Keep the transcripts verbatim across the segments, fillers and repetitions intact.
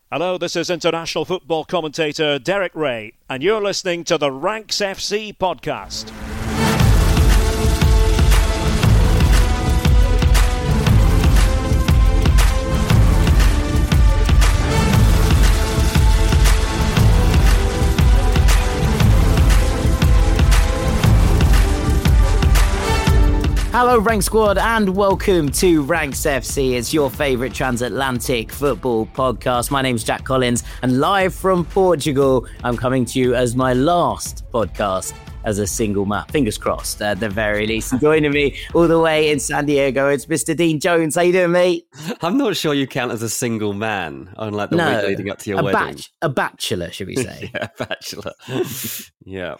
Hello, this is international football commentator Derek Ray, and you're listening to the Ranks F C podcast. Hello Rank Squad and welcome to Ranks F C. It's your favourite transatlantic football podcast. My name's Jack Collins and live from Portugal, I'm coming to you as my last podcast as a single man. Fingers crossed at the very least. Joining me all the way in San Diego, it's Mister Dean Jones. How you doing, mate? I'm not sure you count as a single man on like the no, week leading up to your a wedding. Bach- a bachelor, should we say? yeah, bachelor. yeah.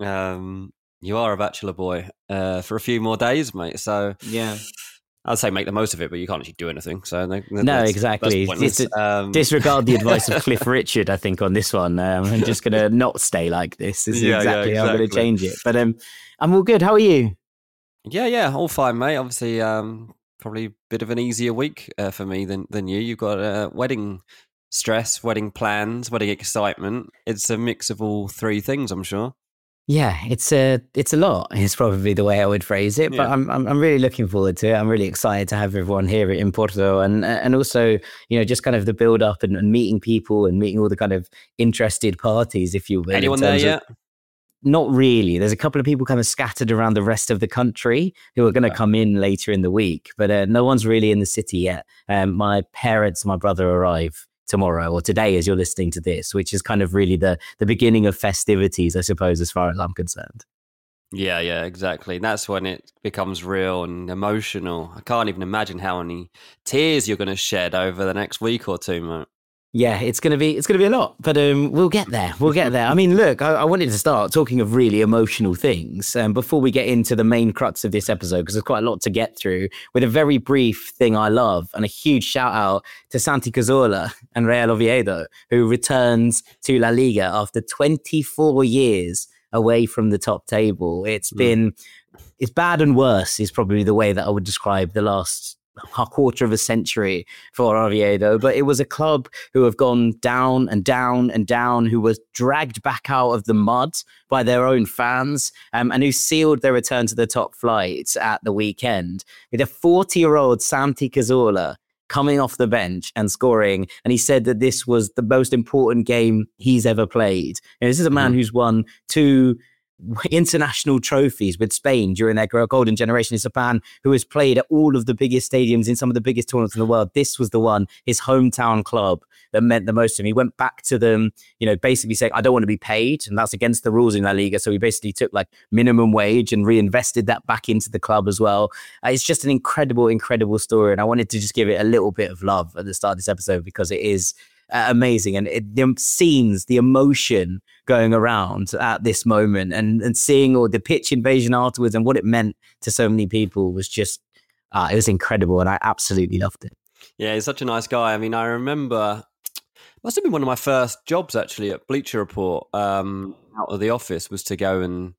Um, you are a bachelor boy uh, for a few more days, mate. So yeah. I'd say make the most of it, but you can't actually do anything. So no, no exactly. Dis- um, disregard the advice of Cliff Richard, I think, on this one. Um, I'm just going to not stay like this. This is yeah, exactly, yeah, exactly how I'm going to change it. But um, I'm all good. How are you? Yeah, yeah, all fine, mate. Obviously, um, probably a bit of an easier week uh, for me than than you. You've got uh, wedding stress, wedding plans, wedding excitement. It's a mix of all three things, I'm sure. Yeah, it's a it's a lot. It's probably the way I would phrase it. But yeah. I'm, I'm I'm really looking forward to it. I'm really excited to have everyone here in Porto, and and also you know just kind of the build up and, and meeting people and meeting all the kind of interested parties, if you will. Anyone there yet? Of, not really. There's a couple of people kind of scattered around the rest of the country who are going to yeah. come in later in the week, but uh, no one's really in the city yet. Um, my parents, my brother arrive tomorrow or today as you're listening to this, which is kind of really the the beginning of festivities, I suppose, as far as I'm concerned. Yeah, yeah, exactly. That's when it becomes real and emotional. I can't even imagine how many tears you're going to shed over the next week or two, mate. Yeah, it's gonna be it's gonna be a lot, but um, we'll get there. We'll get there. I mean, look, I, I wanted to start talking of really emotional things um, before we get into the main crux of this episode, because there's quite a lot to get through. With a very brief thing I love, and a huge shout out to Santi Cazorla and Real Oviedo, who returns to La Liga after twenty-four years away from the top table. It's mm. been it's bad and worse is probably the way that I would describe the last a quarter of a century for Oviedo, but it was a club who have gone down and down and down, who was dragged back out of the mud by their own fans, um, and who sealed their return to the top flight at the weekend with a forty-year-old Santi Cazorla coming off the bench and scoring. And he said that this was the most important game he's ever played. And this is a man mm-hmm. who's won two international trophies with Spain during their golden generation. He's a man who has played at all of the biggest stadiums in some of the biggest tournaments in the world. This was the one, his hometown club, that meant the most to him. He went back to them, you know, basically saying, I don't want to be paid. And that's against the rules in La Liga. So he basically took like minimum wage and reinvested that back into the club as well. Uh, it's just an incredible, incredible story. And I wanted to just give it a little bit of love at the start of this episode because it is Uh, amazing. And it, the scenes, the emotion going around at this moment and, and seeing all the pitch invasion afterwards and what it meant to so many people was just, uh, it was incredible. And I absolutely loved it. Yeah, he's such a nice guy. I mean, I remember, must have been one of my first jobs actually at Bleacher Report, um, out of the office, was to go and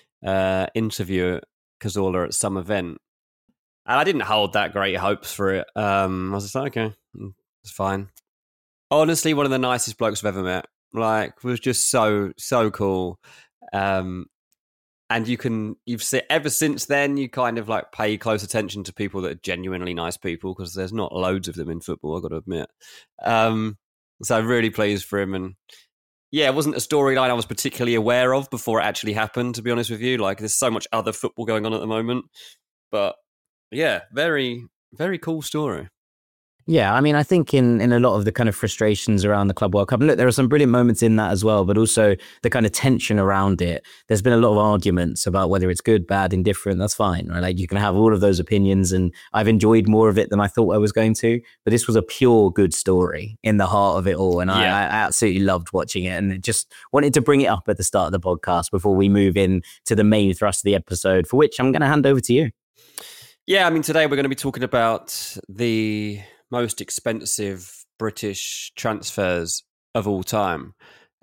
uh, interview Cazorla at some event. And I didn't hold that great hopes for it. Um, I was just like, okay, it's fine. Honestly, one of the nicest blokes I've ever met. Like, was just so, so cool. Um, and you can, you've seen, ever since then, you kind of like pay close attention to people that are genuinely nice people, because there's not loads of them in football, I've got to admit. Um, so I'm really pleased for him. And yeah, it wasn't a storyline I was particularly aware of before it actually happened, to be honest with you. Like, there's so much other football going on at the moment. But yeah, very, very cool story. Yeah, I mean, I think in, in a lot of the kind of frustrations around the Club World Cup, and look, there are some brilliant moments in that as well, but also the kind of tension around it. There's been a lot of arguments about whether it's good, bad, indifferent. That's fine, right? Like, you can have all of those opinions, and I've enjoyed more of it than I thought I was going to. But this was a pure good story in the heart of it all, and yeah. I, I absolutely loved watching it, and just wanted to bring it up at the start of the podcast before we move in to the main thrust of the episode, for which I'm going to hand over to you. Yeah, I mean, today we're going to be talking about the most expensive British transfers of all time.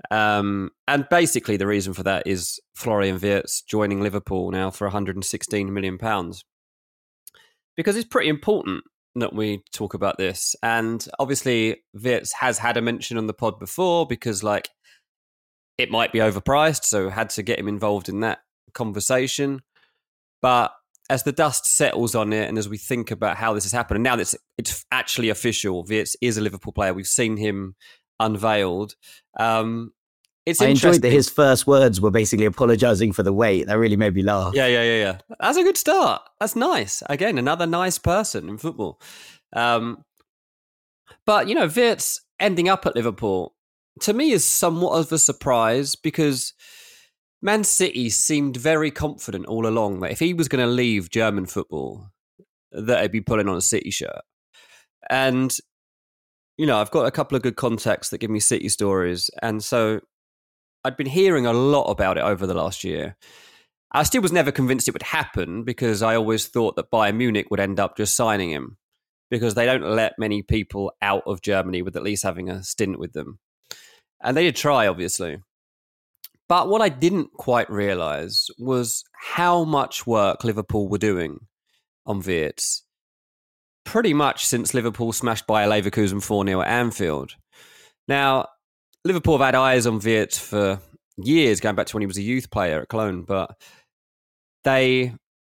Um, and basically the reason for that is Florian Wirtz joining Liverpool now for one hundred sixteen million pounds. Because it's pretty important that we talk about this. And obviously, Wirtz has had a mention on the pod before because, like, it might be overpriced, so had to get him involved in that conversation. But as the dust settles on it, and as we think about how this has happened, and now that it's, it's actually official, Wirtz is a Liverpool player. We've seen him unveiled. Um, it's I interesting. enjoyed that his first words were basically apologising for the wait. That really made me laugh. Yeah, yeah, yeah, yeah. That's a good start. That's nice. Again, another nice person in football. Um, but, you know, Wirtz ending up at Liverpool, to me, is somewhat of a surprise because Man City seemed very confident all along that if he was going to leave German football, that he'd be pulling on a City shirt. And, you know, I've got a couple of good contacts that give me City stories. And so I'd been hearing a lot about it over the last year. I still was never convinced it would happen because I always thought that Bayern Munich would end up just signing him because they don't let many people out of Germany with at least having a stint with them. And they did try, obviously. But what I didn't quite realise was how much work Liverpool were doing on Wirtz pretty much since Liverpool smashed Bayer Leverkusen four nil at Anfield. Now, Liverpool have had eyes on Wirtz for years, going back to when he was a youth player at Cologne, but they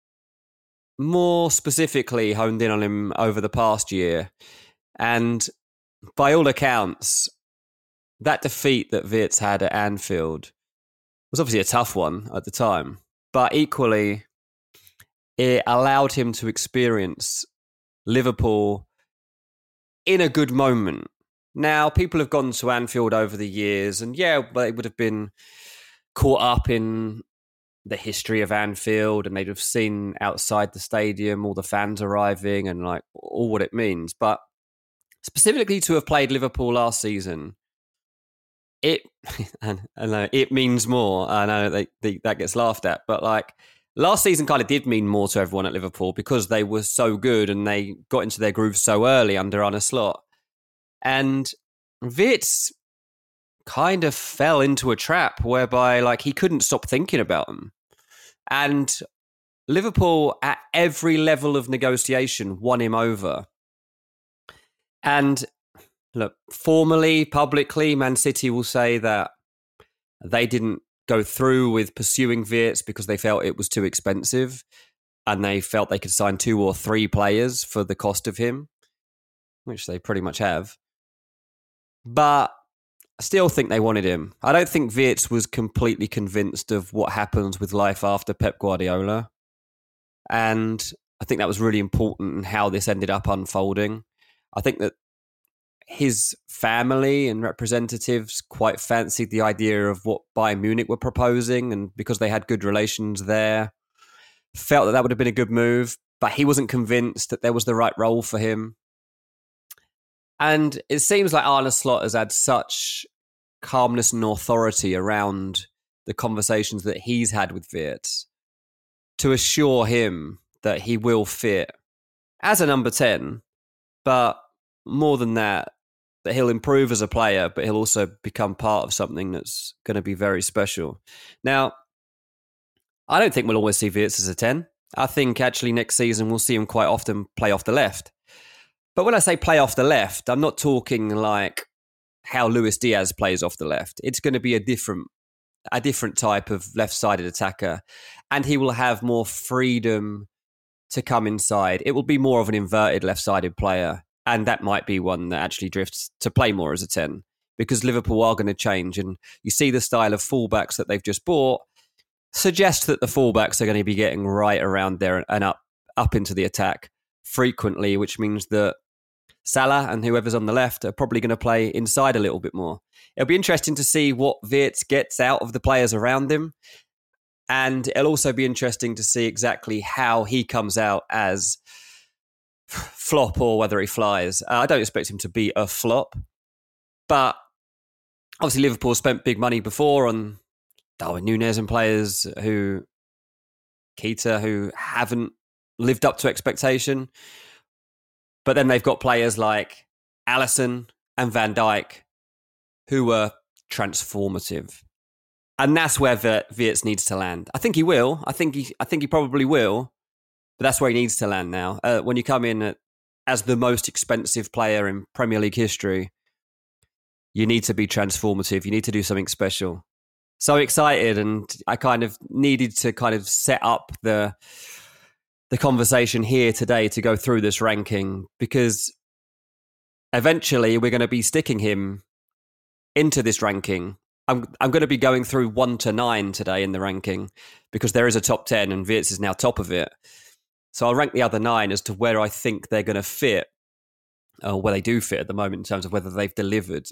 more specifically honed in on him over the past year. And by all accounts, that defeat that Wirtz had at Anfield was obviously a tough one at the time, but equally, it allowed him to experience Liverpool in a good moment. Now, people have gone to Anfield over the years, and yeah, they would have been caught up in the history of Anfield, and they'd have seen outside the stadium all the fans arriving and like all what it means. But specifically to have played Liverpool last season, it and I know it means more. I know they, they, that gets laughed at, but like last season kind of did mean more to everyone at Liverpool because they were so good and they got into their groove so early under Arne Slot. And Wirtz kind of fell into a trap whereby like he couldn't stop thinking about them. And Liverpool at every level of negotiation won him over. And look, formally, publicly, Man City will say that they didn't go through with pursuing Wirtz because they felt it was too expensive and they felt they could sign two or three players for the cost of him, which they pretty much have. But I still think they wanted him. I don't think Wirtz was completely convinced of what happens with life after Pep Guardiola. And I think that was really important in how this ended up unfolding. I think that his family and representatives quite fancied the idea of what Bayern Munich were proposing, and because they had good relations there, felt that that would have been a good move, but he wasn't convinced that there was the right role for him. And it seems like Arne Slot has had such calmness and authority around the conversations that he's had with Wirtz to assure him that he will fit as a number ten, but more than that, that he'll improve as a player, but he'll also become part of something that's going to be very special. Now, I don't think we'll always see Wirtz as a ten. I think actually next season we'll see him quite often play off the left. But when I say play off the left, I'm not talking like how Luis Diaz plays off the left. It's going to be a different, a different type of left-sided attacker, and he will have more freedom to come inside. It will be more of an inverted left-sided player. And that might be one that actually drifts to play more as a ten because Liverpool are going to change. And you see the style of fullbacks that they've just bought suggest that the fullbacks are going to be getting right around there and up, up into the attack frequently, which means that Salah and whoever's on the left are probably going to play inside a little bit more. It'll be interesting to see what Wirtz gets out of the players around him. And it'll also be interesting to see exactly how he comes out as flop or whether he flies. Uh, I don't expect him to be a flop, but obviously Liverpool spent big money before on Darwin Núñez and players who, Keita, who haven't lived up to expectation. But then they've got players like Alisson and Van Dijk who were transformative. And that's where Wirtz needs to land. I think he will. I think he, I think he probably will. But that's where he needs to land now. Uh, when you come in at as the most expensive player in Premier League history, you need to be transformative. You need to do something special. So excited, and I kind of needed to kind of set up the the conversation here today to go through this ranking, because eventually we're going to be sticking him into this ranking. I'm I'm going to be going through one to nine today in the ranking, because there is a top ten and Wirtz is now top of it. So I'll rank the other nine as to where I think they're going to fit, or where they do fit at the moment in terms of whether they've delivered.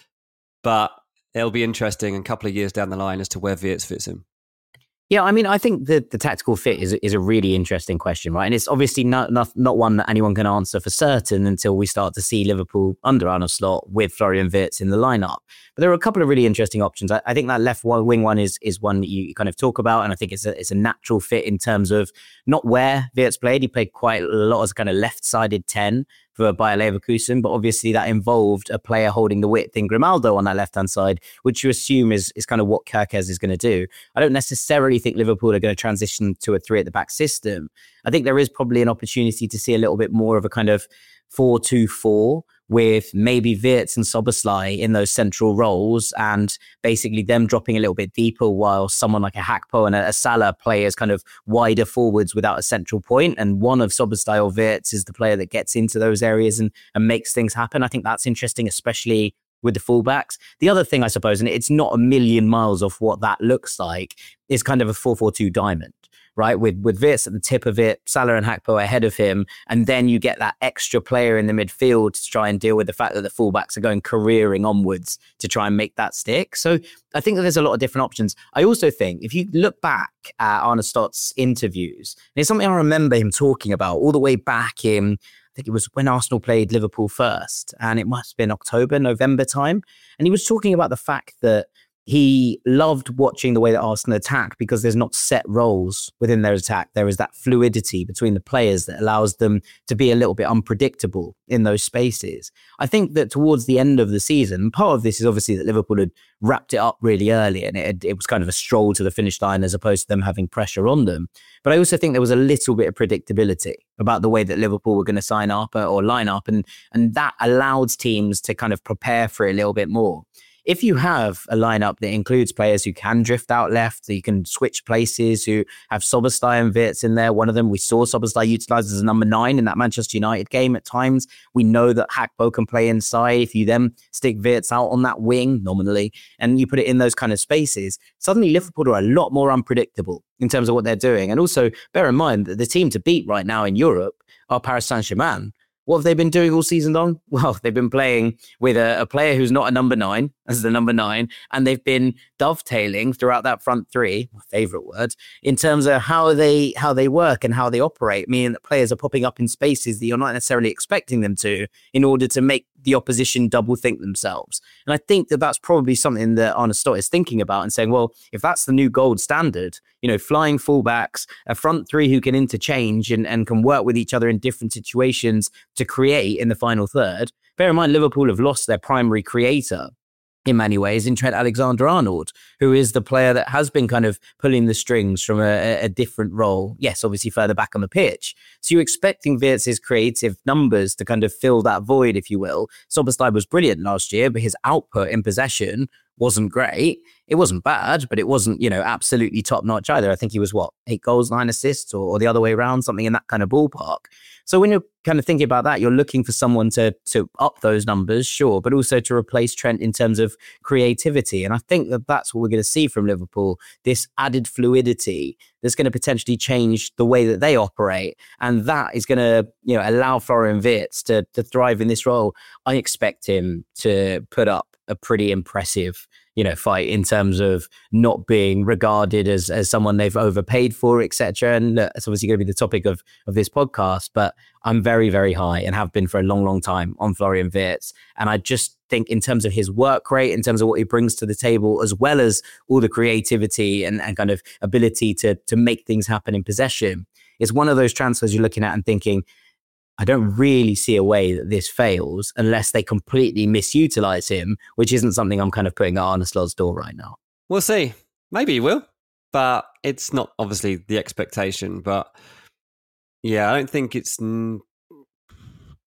But it'll be interesting in a couple of years down the line as to where Wirtz fits in. Yeah, I mean, I think the, the tactical fit is is a really interesting question, right? And it's obviously not, not not one that anyone can answer for certain until we start to see Liverpool under Arne Slot with Florian Wirtz in the lineup. But there are a couple of really interesting options. I, I think that left wing one is is one that you kind of talk about, and I think it's a it's a natural fit in terms of not where Wirtz played. He played quite a lot as a kind of left-sided ten for Bayer Leverkusen, but obviously that involved a player holding the width in Grimaldo on that left-hand side, which you assume is, is kind of what Kerkez is going to do. I don't necessarily think Liverpool are going to transition to a three at the back system. I think there is probably an opportunity to see a little bit more of a kind of four two four with maybe Wirtz and Szoboszlai in those central roles, and basically them dropping a little bit deeper while someone like a Hakpo and a, a Salah play as kind of wider forwards without a central point. And one of Szoboszlai or Wirtz is the player that gets into those areas and, and makes things happen. I think that's interesting, especially with the fullbacks. The other thing, I suppose, and it's not a million miles off what that looks like, is kind of a four four two diamond, right? With with Wirtz at the tip of it, Salah and Hakpo ahead of him, and then you get that extra player in the midfield to try and deal with the fact that the fullbacks are going careering onwards to try and make that stick. So I think that there's a lot of different options. I also think if you look back at Arne Slot's interviews, and it's something I remember him talking about all the way back in, I think it was when Arsenal played Liverpool first, and it must have been October, November time. And he was talking about the fact that he loved watching the way that Arsenal attack because there's not set roles within their attack. There is that fluidity between the players that allows them to be a little bit unpredictable in those spaces. I think that towards the end of the season, part of this is obviously that Liverpool had wrapped it up really early, and it, had, it was kind of a stroll to the finish line as opposed to them having pressure on them. But I also think there was a little bit of predictability about the way that Liverpool were going to sign up or line up, and, and that allowed teams to kind of prepare for it a little bit more. If you have a lineup that includes players who can drift out left, that you can switch places, who have Szoboszlai and Wirtz in there, one of them we saw Szoboszlai utilised as a number nine in that Manchester United game at times. We know that Hakpo can play inside. If you then stick Wirtz out on that wing, nominally, and you put it in those kind of spaces, suddenly Liverpool are a lot more unpredictable in terms of what they're doing. And also bear in mind that the team to beat right now in Europe are Paris Saint-Germain. What have they been doing all season long? Well, they've been playing with a, a player who's not a number nine as the number nine, and they've been dovetailing throughout that front three, my favourite word, in terms of how they how they work and how they operate, meaning that players are popping up in spaces that you're not necessarily expecting them to in order to make the opposition double think themselves. And I think that that's probably something that Arne Slot is thinking about and saying, well, if that's the new gold standard, you know, flying fullbacks, a front three who can interchange and, and can work with each other in different situations to create in the final third. Bear in mind, Liverpool have lost their primary creator in many ways in Trent Alexander-Arnold, who is the player that has been kind of pulling the strings from a, a different role. Yes, obviously further back on the pitch. So you're expecting Wirtz's creative numbers to kind of fill that void, if you will. Szoboszlai was brilliant last year, but his output in possession wasn't great. It wasn't bad, but it wasn't, you know, absolutely top notch either. I think he was, what, eight goals, nine assists, or, or the other way around, something in that kind of ballpark. So when you're kind of thinking about that, you're looking for someone to to up those numbers, sure, but also to replace Trent in terms of creativity. And I think that that's what we're going to see from Liverpool, this added fluidity that's going to potentially change the way that they operate. And that is going to, you know, allow Florian Wirtz to, to thrive in this role. I expect him to put up a pretty impressive, you know, fight in terms of not being regarded as as someone they've overpaid for, et cetera. And uh, it's obviously going to be the topic of of this podcast, but I'm very, very high and have been for a long, long time on Florian Wirtz. And I just think in terms of his work rate, in terms of what he brings to the table, as well as all the creativity and, and kind of ability to to make things happen in possession, it's one of those transfers you're looking at and thinking, I don't really see a way that this fails unless they completely misutilize him, which isn't something I'm kind of putting at Arne Slot's door right now. We'll see. Maybe he will, but it's not obviously the expectation. But yeah, I don't think it's...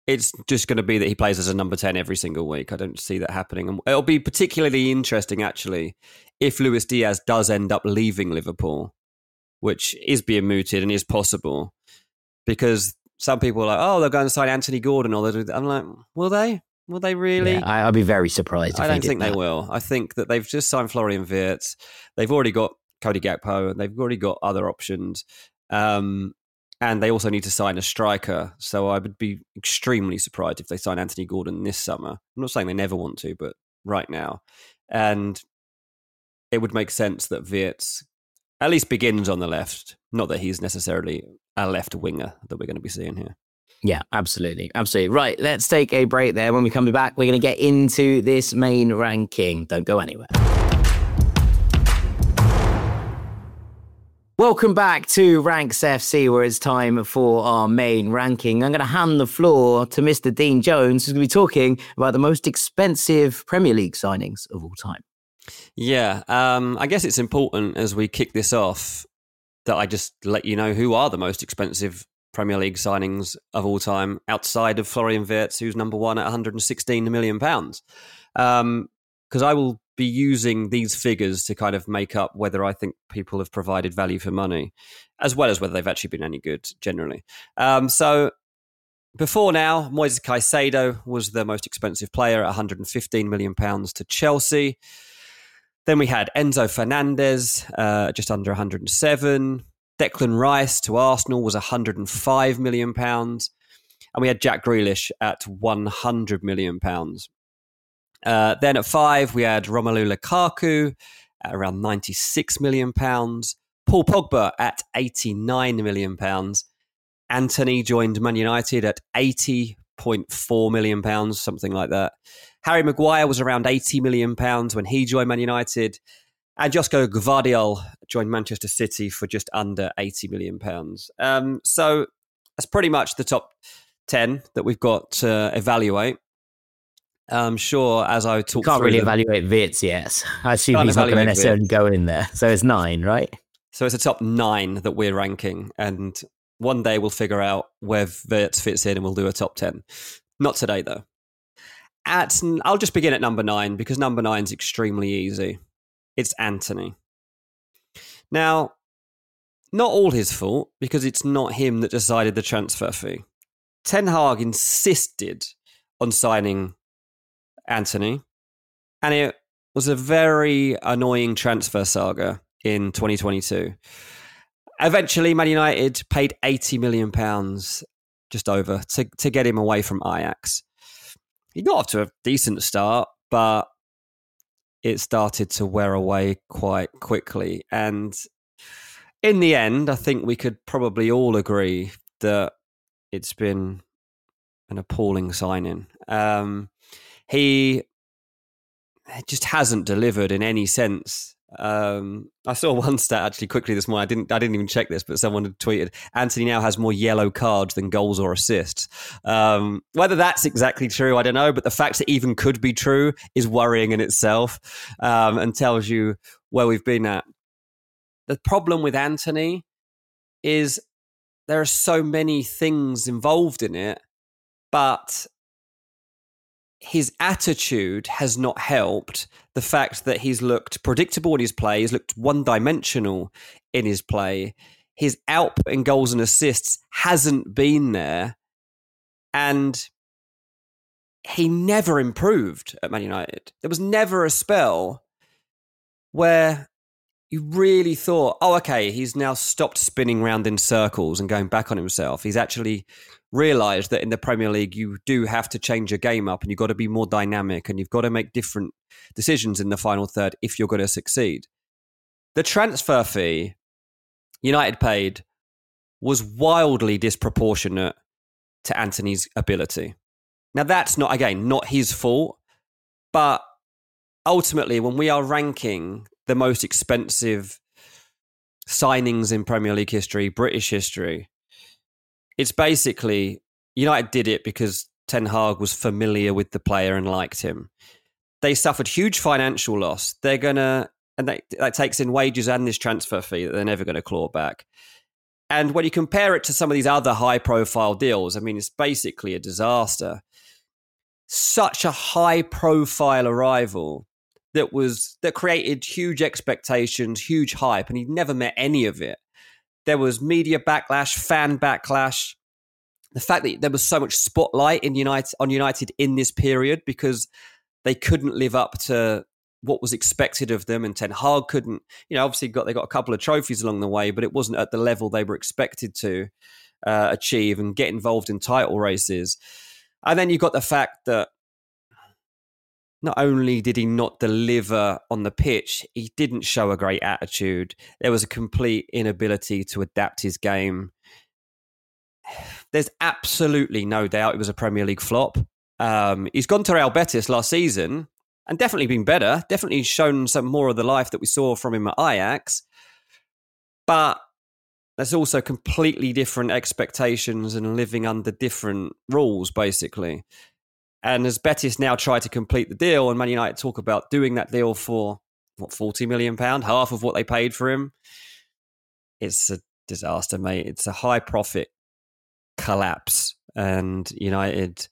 it's just going to be that he plays as a number ten every single week. I don't see that happening. And it'll be particularly interesting, actually, if Luis Diaz does end up leaving Liverpool, which is being mooted and is possible, because some people are like, oh, they're going to sign Anthony Gordon. Or I'm like, will they? Will they really? Yeah, I, I'd be very surprised. If I don't they think did they that. will. I think that they've just signed Florian Wirtz. They've already got Cody Gakpo. And they've already got other options. Um, and they also need to sign a striker. So I would be extremely surprised if they sign Anthony Gordon this summer. I'm not saying they never want to, but right now. And it would make sense that Wirtz at least begins on the left. Not that he's necessarily a left winger that we're going to be seeing here. Yeah, absolutely. Absolutely. Right, let's take a break there. When we come back, we're going to get into this main ranking. Don't go anywhere. Welcome back to Ranks F C, where it's time for our main ranking. I'm going to hand the floor to Mister Dean Jones, who's going to be talking about the most expensive Premier League signings of all time. Yeah, um, I guess it's important as we kick this off that I just let you know who are the most expensive Premier League signings of all time outside of Florian Wirtz, who's number one at one hundred sixteen million pounds. Um, because I will be using these figures to kind of make up whether I think people have provided value for money, as well as whether they've actually been any good generally. Um, so before now, Moises Caicedo was the most expensive player at one hundred fifteen million pounds to Chelsea. Then we had Enzo Fernandez, uh, just under one hundred seven. Declan Rice to Arsenal was one hundred five million pounds. And we had Jack Grealish at one hundred million pounds. Uh, then at five, we had Romelu Lukaku at around ninety-six million pounds. Paul Pogba at eighty-nine million pounds. Antony joined Man United at eighty point four million pounds, something like that. Harry Maguire was around eighty million pounds when he joined Man United. And Josko Gvardiol joined Manchester City for just under eighty million pounds. Um, so that's pretty much the top ten that we've got to evaluate. I'm sure as I talk Can't through really them, evaluate Wirtz yet. I assume Can't he's not going to evaluate necessarily Wirtz. go in there. So it's nine, right? So it's a top nine that we're ranking. And one day we'll figure out where Wirtz fits in and we'll do a top ten. Not today, though. At I'll just begin at number nine because number nine is extremely easy. It's Antony. Now, not all his fault because it's not him that decided the transfer fee. Ten Hag insisted on signing Antony, and it was a very annoying transfer saga in twenty twenty-two. Eventually, Man United paid eighty million pounds, just over, to, to get him away from Ajax. He got off to a decent start, but it started to wear away quite quickly. And in the end, I think we could probably all agree that it's been an appalling signing. Um, he just hasn't delivered in any sense. Um, I saw one stat actually quickly this morning. I didn't. I didn't even check this, but someone had tweeted: Antony now has more yellow cards than goals or assists. Um, whether that's exactly true, I don't know. But the fact that it even could be true is worrying in itself, um, and tells you where we've been at. The problem with Antony is there are so many things involved in it, but his attitude has not helped. The fact that he's looked predictable in his play, he's looked one-dimensional in his play. His output in goals and assists hasn't been there. And he never improved at Man United. There was never a spell where you really thought, oh, okay, he's now stopped spinning round in circles and going back on himself. He's actually realised that in the Premier League, you do have to change your game up and you've got to be more dynamic and you've got to make different decisions in the final third if you're going to succeed. The transfer fee United paid was wildly disproportionate to Antony's ability. Now, that's not, again, not his fault, but ultimately, when we are ranking the most expensive signings in Premier League history, British history, it's basically United did it because Ten Hag was familiar with the player and liked him. They suffered huge financial loss. They're going to, and that, that takes in wages and this transfer fee that they're never going to claw back. And when you compare it to some of these other high-profile deals, I mean, it's basically a disaster. Such a high-profile arrival that was that created huge expectations, huge hype, and he'd never met any of it. There was media backlash, fan backlash. The fact that there was so much spotlight in United on United in this period because they couldn't live up to what was expected of them, and Ten Hag couldn't, you know, obviously got they got a couple of trophies along the way, but it wasn't at the level they were expected to uh, achieve and get involved in title races. And then you've got the fact that not only did he not deliver on the pitch, he didn't show a great attitude. There was a complete inability to adapt his game. There's absolutely no doubt it was a Premier League flop. Um, he's gone to Real Betis last season and definitely been better, definitely shown some more of the life that we saw from him at Ajax. But there's also completely different expectations and living under different rules, basically. And as Betis now try to complete the deal, and Man United talk about doing that deal for, what, forty million pounds, half of what they paid for him, it's a disaster, mate. It's a high profit collapse. And United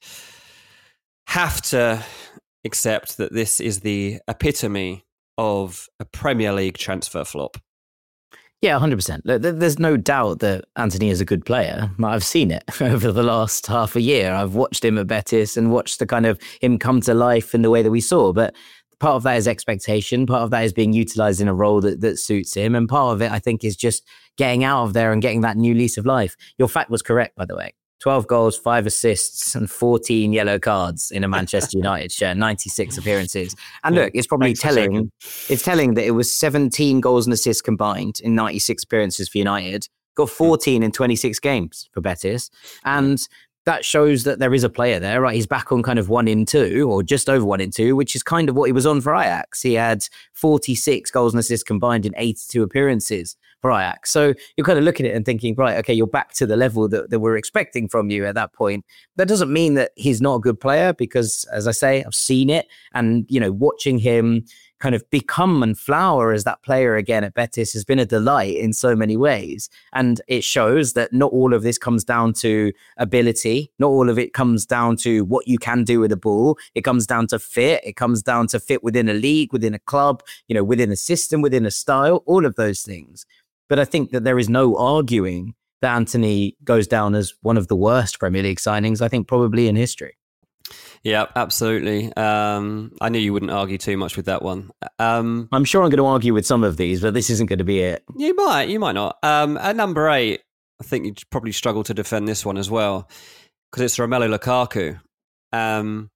have to accept that this is the epitome of a Premier League transfer flop. Yeah, one hundred percent. There's no doubt that Antony is a good player. I've seen it over the last half a year. I've watched him at Betis and watched the kind of him come to life in the way that we saw. But part of that is expectation. Part of that is being utilised in a role that, that suits him. And part of it, I think, is just getting out of there and getting that new lease of life. Your fact was correct, by the way. twelve goals, five assists, and fourteen yellow cards in a Manchester United shirt, ninety-six appearances. And look, it's probably telling, it's telling that it was seventeen goals and assists combined in ninety-six appearances for United, got fourteen in twenty-six games for Betis. And that shows that there is a player there, right? He's back on kind of one in two or just over one in two, which is kind of what he was on for Ajax. He had forty-six goals and assists combined in eighty-two appearances for Ajax. So you're kind of looking at it and thinking, right, okay, you're back to the level that, that we're expecting from you at that point. That doesn't mean that he's not a good player because, as I say, I've seen it. And, you know, watching him kind of become and flower as that player again at Betis has been a delight in so many ways. And it shows that not all of this comes down to ability. Not all of it comes down to what you can do with the ball. It comes down to fit. It comes down to fit within a league, within a club, you know, within a system, within a style, all of those things. But I think that there is no arguing that Antony goes down as one of the worst Premier League signings, I think, probably in history. Yeah, absolutely. Um, I knew you wouldn't argue too much with that one. Um, I'm sure I'm going to argue with some of these, but this isn't going to be it. You might, you might not. Um, at number eight, I think you'd probably struggle to defend this one as well because it's Romelu Lukaku. Um,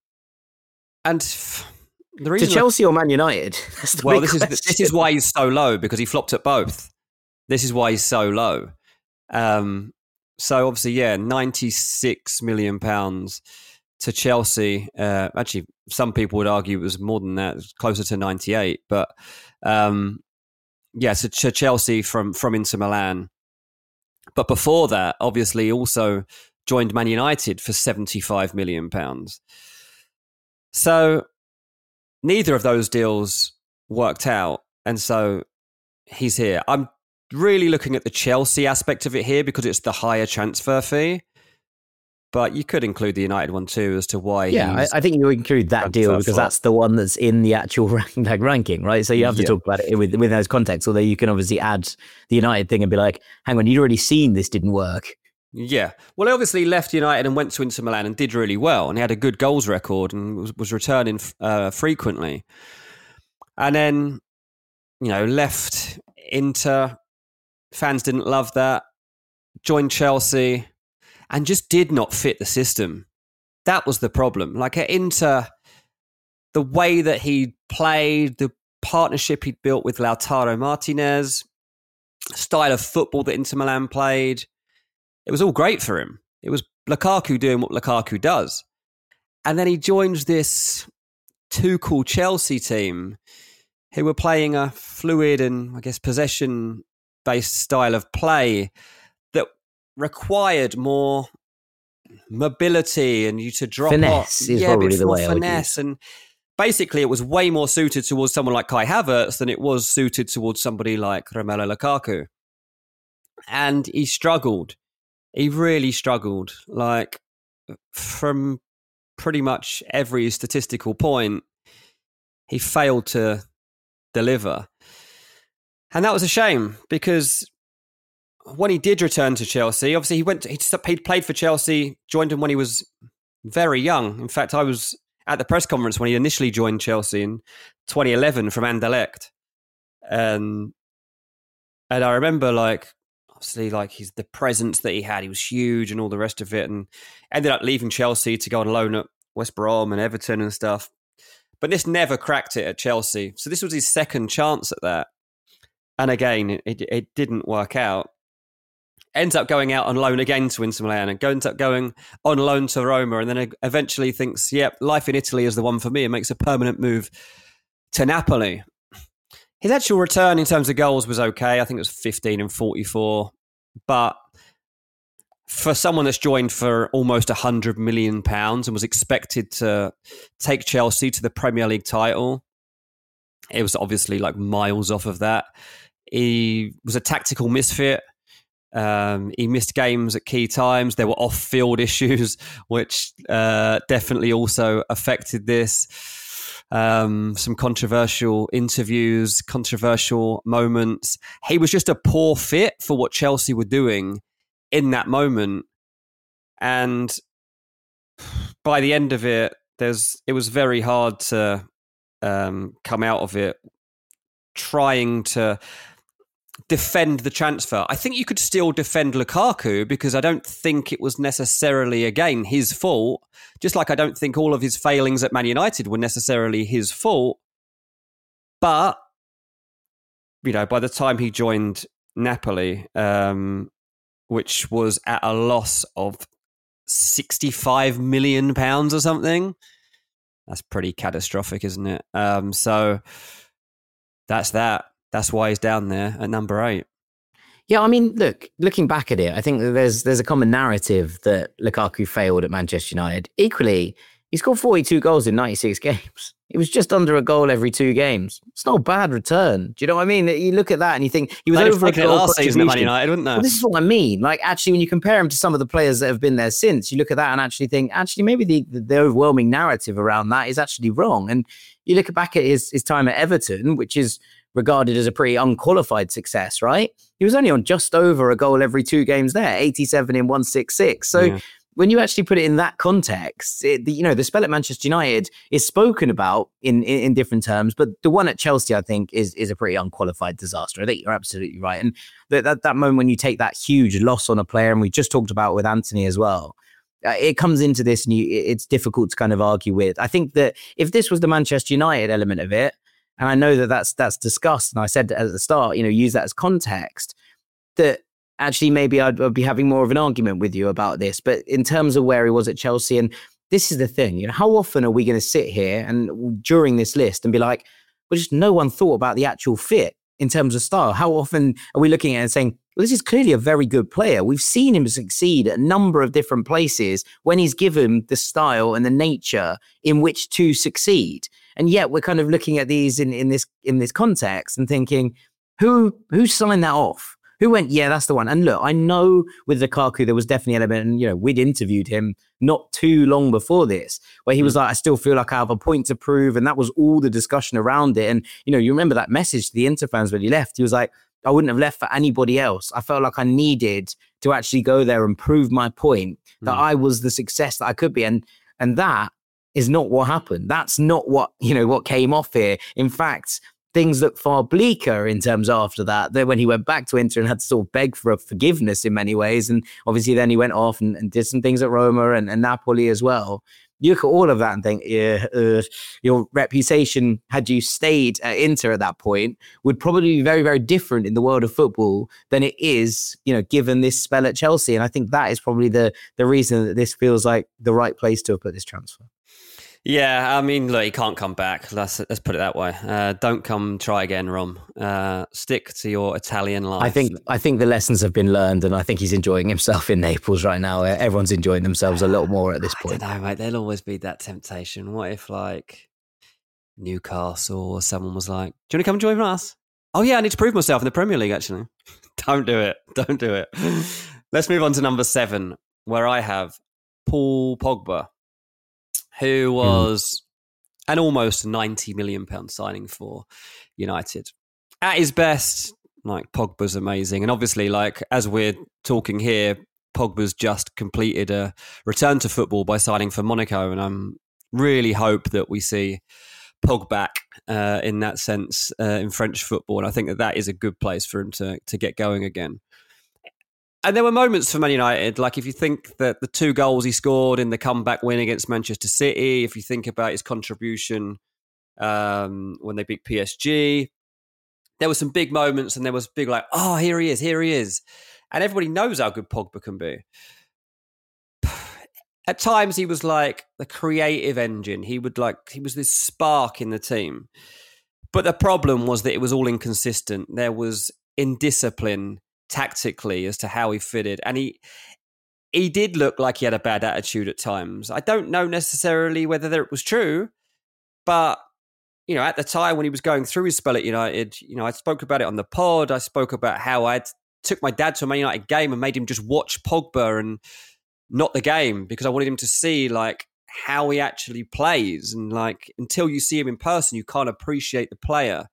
and f- the reason to Chelsea or Man United? That's the well, big this question. is this is why he's so low because he flopped at both. This is why he's so low. Um, so obviously, yeah, ninety-six million pounds to Chelsea. Uh, actually, some people would argue it was more than that, it was closer to ninety-eight. But um, yeah, so to Chelsea from from Inter Milan. But before that, obviously, also joined Man United for seventy-five million pounds. So neither of those deals worked out, and so he's here. I'm really looking at the Chelsea aspect of it here because it's the higher transfer fee. But you could include the United one too as to why. Yeah, I, I think you include that deal because flop. That's the one that's in the actual rank, like ranking, right? So you have to yeah. talk about it with with those contexts. Although you can obviously add the United thing and be like, "Hang on, you'd already seen this didn't work." Yeah, well, he obviously left United and went to Inter Milan and did really well, and he had a good goals record and was, was returning uh, frequently. And then, you know, left Inter. Fans didn't love that. Joined Chelsea. And just did not fit the system. That was the problem. Like at Inter, the way that he played, the partnership he'd built with Lautaro Martinez, style of football that Inter Milan played, it was all great for him. It was Lukaku doing what Lukaku does. And then he joins this Tuchel Chelsea team who were playing a fluid and, I guess, possession-based style of play required more mobility and you to drop finesse off. Is yeah, probably bit the more way finesse. And basically, it was way more suited towards someone like Kai Havertz than it was suited towards somebody like Romelu Lukaku. and he struggled. He really struggled. Like, from pretty much every statistical point, he failed to deliver. And that was a shame, because when he did return to Chelsea, obviously he went, he he'd played for Chelsea, joined him when he was very young. In fact, I was at the press conference when he initially joined Chelsea in twenty eleven from Anderlecht. And, and I remember, like, obviously, like, he's the presence that he had, he was huge and all the rest of it, and ended up leaving Chelsea to go on loan at West Brom and Everton and stuff. But this never cracked it at Chelsea. So this was his second chance at that. And again, it, it, it didn't work out. Ends up going out on loan again to Inter Milan, and ends up going on loan to Roma, and then eventually thinks, yep, life in Italy is the one for me, and makes a permanent move to Napoli. His actual return in terms of goals was okay. I think it was fifteen and forty-four. But for someone that's joined for almost one hundred million pounds and was expected to take Chelsea to the Premier League title, it was obviously like miles off of that. He was a tactical misfit. Um, he missed games at key times. There were off-field issues, which uh, definitely also affected this. Um, some controversial interviews, controversial moments. He was just a poor fit for what Chelsea were doing in that moment. And by the end of it, there's it was very hard to um, come out of it trying to defend the transfer. I think you could still defend Lukaku, because I don't think it was necessarily, again, his fault. Just like I don't think all of his failings at Man United were necessarily his fault. But, you know, by the time he joined Napoli, um, which was at a loss of sixty-five million pounds or something, that's pretty catastrophic, isn't it? Um, so that's that. That's why he's down there at number eight. Yeah, I mean, look, looking back at it, I think that there's there's a common narrative that Lukaku failed at Manchester United. Equally, he scored forty-two goals in ninety-six games. It was just under a goal every two games. It's not a bad return. Do you know what I mean? You look at that and you think he was They'd over a goal last season at Man United, wouldn't they? Well, this is what I mean. Like, actually, when you compare him to some of the players that have been there since, you look at that and actually think, actually, maybe the, the overwhelming narrative around that is actually wrong. And you look back at his, his time at Everton, which is regarded as a pretty unqualified success, right? He was only on just over a goal every two games there, eighty-seven in one sixty-six. So yeah. When you actually put it in that context, it, the, you know, the spell at Manchester United is spoken about in, in, in different terms, but the one at Chelsea, I think, is is a pretty unqualified disaster. I think you're absolutely right. And that, that, that moment when you take that huge loss on a player, and we just talked about with Anthony as well, uh, it comes into this and you, it's difficult to kind of argue with. I think that if this was the Manchester United element of it, and I know that that's, that's discussed, and I said at the start, you know, use that as context, that actually maybe I'd, I'd be having more of an argument with you about this. But in terms of where he was at Chelsea, and this is the thing, you know, how often are we going to sit here and during this list and be like, well, just no one thought about the actual fit in terms of style? How often are we looking at it and saying, well, this is clearly a very good player. We've seen him succeed at a number of different places when he's given the style and the nature in which to succeed. And yet we're kind of looking at these in, in this in this context and thinking, who who signed that off? Who went, yeah, that's the one? And look, I know with Lukaku, there was definitely an element, and, you know, we'd interviewed him not too long before this, where he was like, I still feel like I have a point to prove. And that was all the discussion around it. And, you know, you remember that message to the Inter fans when he left. He was like, I wouldn't have left for anybody else. I felt like I needed to actually go there and prove my point that mm. I was the success that I could be. And and that is not what happened. That's not what, you know, what came off here. In fact, things look far bleaker in terms after that, that when he went back to Inter and had to sort of beg for a forgiveness in many ways. And obviously then he went off and, and did some things at Roma and, and Napoli as well. You look at all of that and think, yeah, uh, your reputation, had you stayed at Inter at that point, would probably be very, very different in the world of football than it is, you know, given this spell at Chelsea. And I think that is probably the the reason that this feels like the right place to have put this transfer. Yeah, I mean, look, he can't come back. Let's let's put it that way. Uh, don't come try again, Rom. Uh, stick to your Italian life. I think I think the lessons have been learned, and I think he's enjoying himself in Naples right now. Everyone's enjoying themselves a little more at this point. I don't know, mate. There'll always be that temptation. What if, like, Newcastle or someone was like, "Do you want to come join us?" Oh yeah, I need to prove myself in the Premier League. Actually, Don't do it. Don't do it. Let's move on to number seven, where I have Paul Pogba, who was mm. an almost ninety million pounds signing for United. At his best, like, Pogba's amazing. And obviously, like, as we're talking here, Pogba's just completed a return to football by signing for Monaco. And I'm really hope that we see Pogba back uh, in that sense uh, in French football. And I think that that is a good place for him to, to get going again. And there were moments for Man United, like if you think that the two goals he scored in the comeback win against Manchester City, if you think about his contribution um, when they beat P S G, there were some big moments and there was big like, oh, here he is, here he is. And everybody knows how good Pogba can be. At times he was like the creative engine. He would like, he was this spark in the team. But the problem was that it was all inconsistent. There was indiscipline tactically as to how he fitted. And he he did look like he had a bad attitude at times. I don't know necessarily whether it was true, but, you know, at the time when he was going through his spell at United, you know, I spoke about it on the pod. I spoke about how I took my dad to a Man United game and made him just watch Pogba and not the game because I wanted him to see, like, how he actually plays. And, like, until you see him in person, you can't appreciate the player.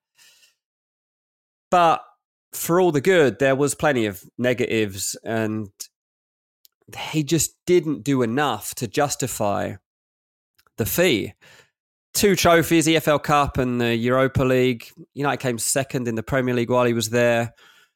But for all the good, there was plenty of negatives, and he just didn't do enough to justify the fee. Two trophies, E F L Cup and the Europa League. United came second in the Premier League while he was there,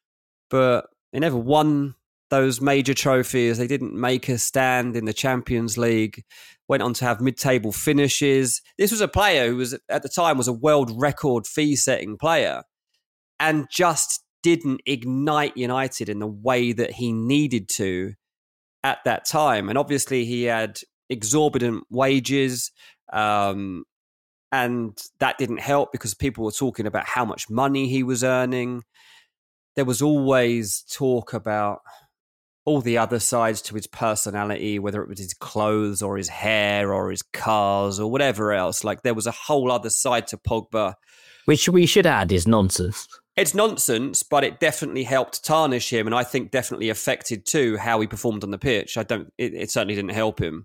but they never won those major trophies. They didn't make a stand in the Champions League, went on to have mid-table finishes. This was a player who was at the time was a world record fee-setting player and just didn't ignite United in the way that he needed to at that time. And obviously he had exorbitant wages, um, and that didn't help because people were talking about how much money he was earning. There was always talk about all the other sides to his personality, whether it was his clothes or his hair or his cars or whatever else. Like, there was a whole other side to Pogba. Which we should add is nonsense. It's nonsense, but it definitely helped tarnish him, and I think definitely affected too how he performed on the pitch. I don't. It, it certainly didn't help him.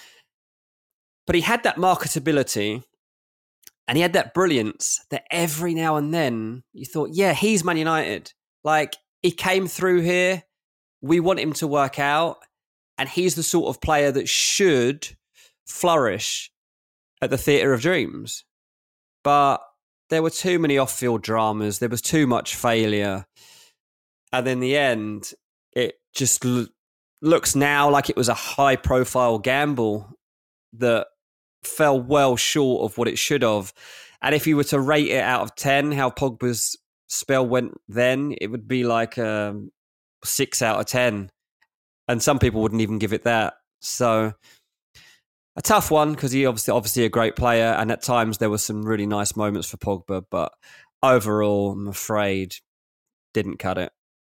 But he had that marketability, and he had that brilliance that every now and then you thought, yeah, he's Man United. Like, he came through here. We want him to work out, and he's the sort of player that should flourish at the Theatre of Dreams. But there were too many off-field dramas. There was too much failure. And in the end, it just l- looks now like it was a high-profile gamble that fell well short of what it should have. And if you were to rate it out of ten, how Pogba's spell went then, it would be like a six out of ten. And some people wouldn't even give it that. So a tough one because he obviously obviously a great player, and at times there were some really nice moments for Pogba, but overall, I'm afraid, didn't cut it.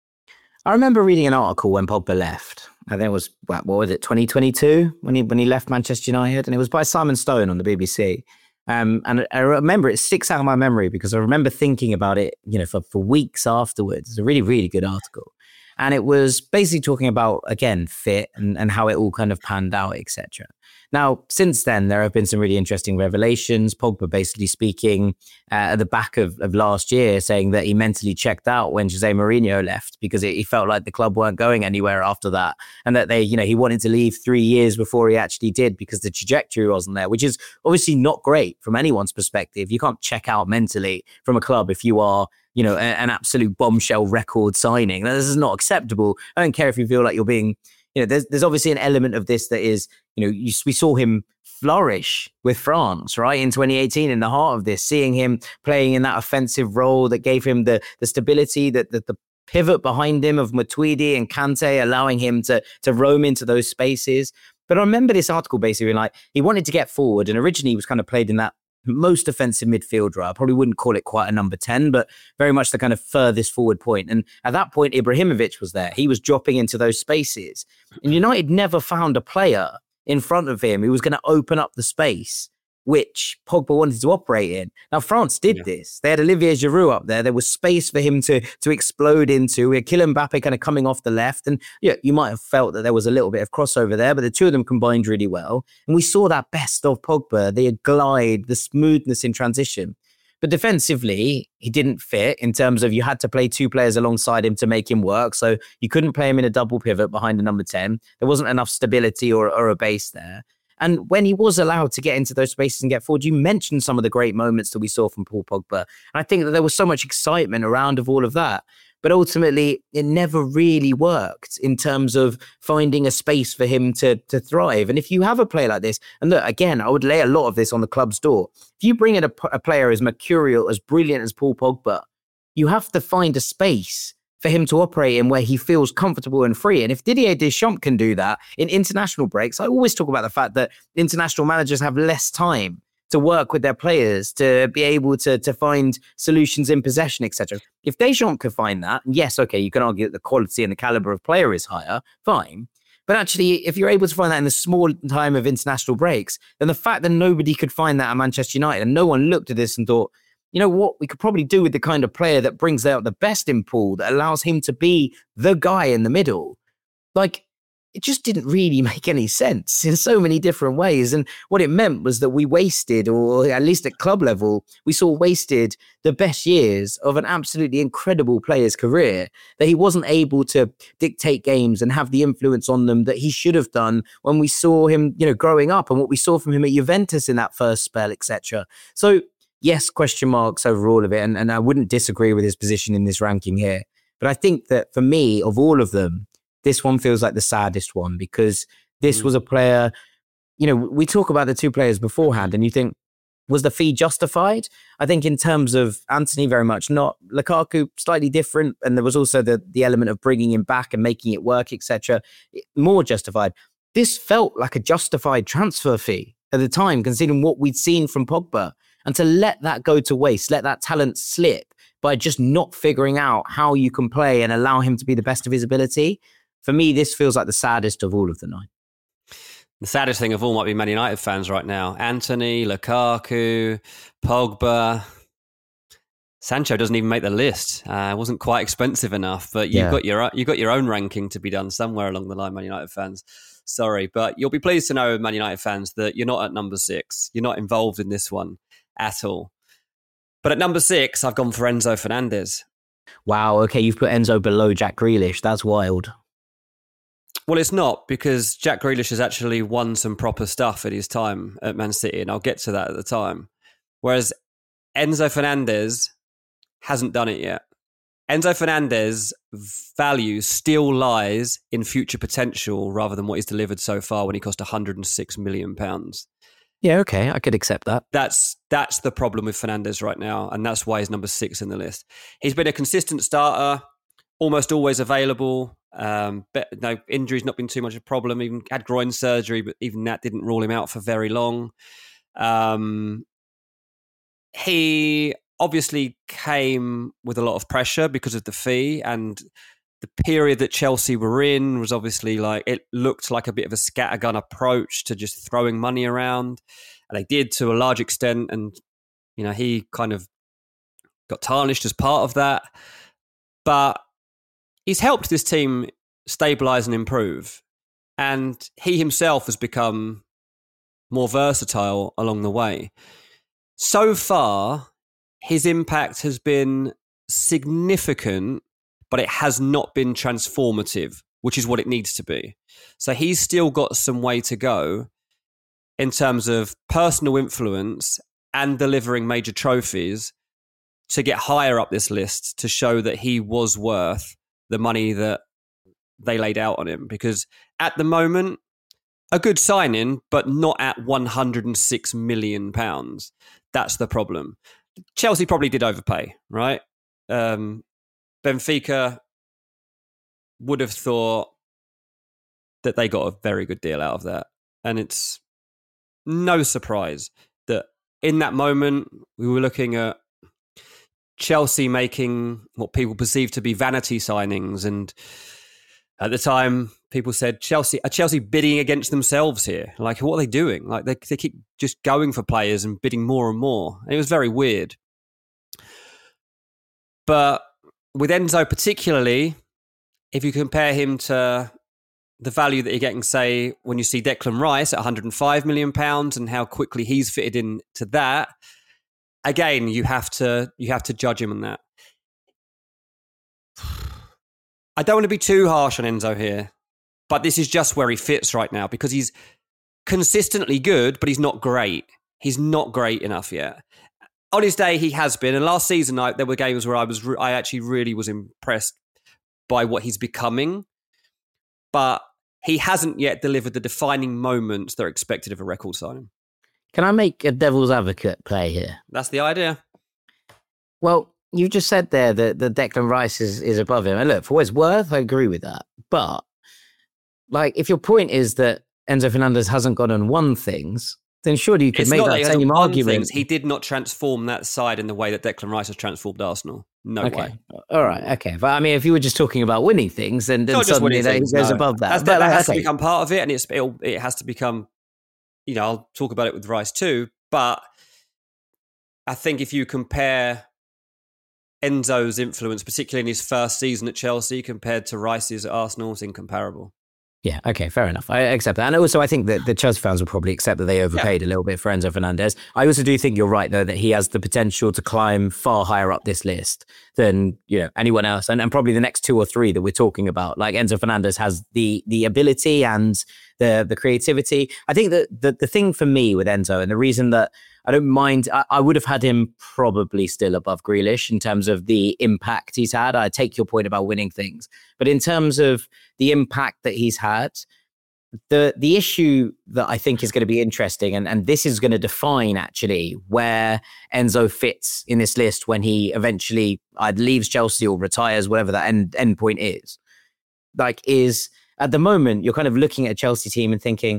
I remember reading an article when Pogba left. I think it was, what was it, twenty twenty-two when he when he left Manchester United, and it was by Simon Stone on the B B C. Um, and I remember it sticks out of my memory because I remember thinking about it, you know, for, for weeks afterwards. It's a really, really good article. And it was basically talking about, again, fit and, and how it all kind of panned out, et cetera. Now, since then, there have been some really interesting revelations. Pogba basically speaking uh, at the back of, of last year, saying that he mentally checked out when Jose Mourinho left because it, he felt like the club weren't going anywhere after that. And that they, you know, he wanted to leave three years before he actually did because the trajectory wasn't there, which is obviously not great from anyone's perspective. You can't check out mentally from a club if you are, you know, a, an absolute bombshell record signing. Now, this is not acceptable. I don't care if you feel like you're being, you know, there's there's obviously an element of this that is, you know, you, we saw him flourish with France, right, in twenty eighteen in the heart of this, seeing him playing in that offensive role that gave him the the stability, that the, the pivot behind him of Matuidi and Kante, allowing him to to roam into those spaces. But I remember this article basically like he wanted to get forward, and originally he was kind of played in that most offensive midfielder. I probably wouldn't call it quite a number ten, but very much the kind of furthest forward point. And at that point, Ibrahimovic was there. He was dropping into those spaces. And United never found a player in front of him who was going to open up the space which Pogba wanted to operate in. Now, France did yeah. this. They had Olivier Giroud up there. There was space for him to, to explode into. We had Kylian Mbappe kind of coming off the left. And yeah, you might have felt that there was a little bit of crossover there, but the two of them combined really well. And we saw that best of Pogba, the glide, the smoothness in transition. But defensively, he didn't fit in terms of you had to play two players alongside him to make him work. So you couldn't play him in a double pivot behind the number ten. There wasn't enough stability or, or a base there. And when he was allowed to get into those spaces and get forward, you mentioned some of the great moments that we saw from Paul Pogba. And I think that there was so much excitement around of all of that. But ultimately, it never really worked in terms of finding a space for him to, to thrive. And if you have a player like this, and look, again, I would lay a lot of this on the club's door. If you bring in a, a player as mercurial, as brilliant as Paul Pogba, you have to find a space for him to operate in where he feels comfortable and free. And if Didier Deschamps can do that in international breaks, I always talk about the fact that international managers have less time to work with their players, to be able to, to find solutions in possession, et cetera. If Deschamps could find that, yes, okay, you can argue that the quality and the caliber of player is higher, fine. But actually, if you're able to find that in the small time of international breaks, then the fact that nobody could find that at Manchester United and no one looked at this and thought, you know what, we could probably do with the kind of player that brings out the best in Paul, that allows him to be the guy in the middle. Like, it just didn't really make any sense in so many different ways. And what it meant was that we wasted, or at least at club level, we saw wasted the best years of an absolutely incredible player's career, that he wasn't able to dictate games and have the influence on them that he should have done when we saw him, you know, growing up and what we saw from him at Juventus in that first spell, et cetera. So, yes, question marks over all of it. And, and I wouldn't disagree with his position in this ranking here. But I think that for me, of all of them, this one feels like the saddest one, because this mm. was a player, you know, we talk about the two players beforehand and you think, was the fee justified? I think in terms of Antony, very much not. Lukaku, slightly different. And there was also the, the element of bringing him back and making it work, et cetera. More justified. This felt like a justified transfer fee at the time, considering what we'd seen from Pogba. And to let that go to waste, let that talent slip by just not figuring out how you can play and allow him to be the best of his ability, for me, this feels like the saddest of all of the nine. The saddest thing of all might be Man United fans right now. Antony, Lukaku, Pogba. Sancho doesn't even make the list. Uh, it wasn't quite expensive enough, but you've, yeah. got your, you've got your own ranking to be done somewhere along the line, Man United fans. Sorry, but you'll be pleased to know, Man United fans, that you're not at number six. You're not involved in this one at all. But at number six, I've gone for Enzo Fernandez. Wow, okay, you've put Enzo below Jack Grealish. That's wild. Well, it's not, because Jack Grealish has actually won some proper stuff at his time at Man City, and I'll get to that at the time. Whereas Enzo Fernandez hasn't done it yet. Enzo Fernandez value still lies in future potential rather than what he's delivered so far when he cost one hundred six million pounds. Yeah, okay, I could accept that. That's that's the problem with Fernandez right now, and that's why he's number six in the list. He's been a consistent starter, almost always available. Um, but no, injury's not been too much of a problem. Even had groin surgery, but even that didn't rule him out for very long. Um, he obviously came with a lot of pressure because of the fee, and the period that Chelsea were in was obviously like, it looked like a bit of a scattergun approach to just throwing money around, and they did to a large extent. And you know, he kind of got tarnished as part of that, but he's helped this team stabilise and improve. And he himself has become more versatile along the way. So far, his impact has been significant, but it has not been transformative, which is what it needs to be. So he's still got some way to go in terms of personal influence and delivering major trophies to get higher up this list, to show that he was worth the money that they laid out on him. Because at the moment, a good signing, but not at one hundred six million pounds. That's the problem. Chelsea probably did overpay, right? Um, Benfica would have thought that they got a very good deal out of that. And it's no surprise that in that moment, we were looking at Chelsea making what people perceive to be vanity signings and At the time, people said Chelsea are Chelsea bidding against themselves here. Like, what are they doing? Like, they they keep just going for players and bidding more and more. It was very weird. But with Enzo particularly, if you compare him to the value that you're getting, say, when you see Declan Rice at one hundred five million pounds and how quickly he's fitted into that, again, you have to you have to judge him on that. I don't want to be too harsh on Enzo here, but this is just where he fits right now because he's consistently good, but he's not great. He's not great enough yet. On his day, he has been. And last season, I, there were games where I was, I actually really was impressed by what he's becoming, but he hasn't yet delivered the defining moments that are expected of a record signing. Can I make a devil's advocate play here? That's the idea. Well, you just said there that the Declan Rice is, is above him. And look, for what it's worth, I agree with that. But like, if your point is that Enzo Fernandez hasn't gone and won things, then surely you could it's make not that that same argument. Things. He did not transform that side in the way that Declan Rice has transformed Arsenal. No okay. way. All right. Okay. But I mean, if you were just talking about winning things, then, then suddenly that things, goes no. above that. That's, but, that like, has okay. to become part of it, and it's, it'll, it has to become, you know, I'll talk about it with Rice too, but I think if you compare Enzo's influence, particularly in his first season at Chelsea, compared to Rice's at Arsenal, it's incomparable. Yeah, okay, fair enough. I accept that. And also, I think that the Chelsea fans will probably accept that they overpaid yeah. a little bit for Enzo Fernandez. I also do think you're right, though, that he has the potential to climb far higher up this list than, you know, anyone else. And, and probably the next two or three that we're talking about. Like, Enzo Fernandez has the the ability and the the creativity. I think that the, the thing for me with Enzo, and the reason that I don't mind, I, I would have had him probably still above Grealish in terms of the impact he's had. I take your point about winning things. But in terms of the impact that he's had, the the issue that I think is going to be interesting, and, and this is going to define actually where Enzo fits in this list when he eventually either leaves Chelsea or retires, whatever that end, end point is, like is at the moment, you're kind of looking at a Chelsea team and thinking,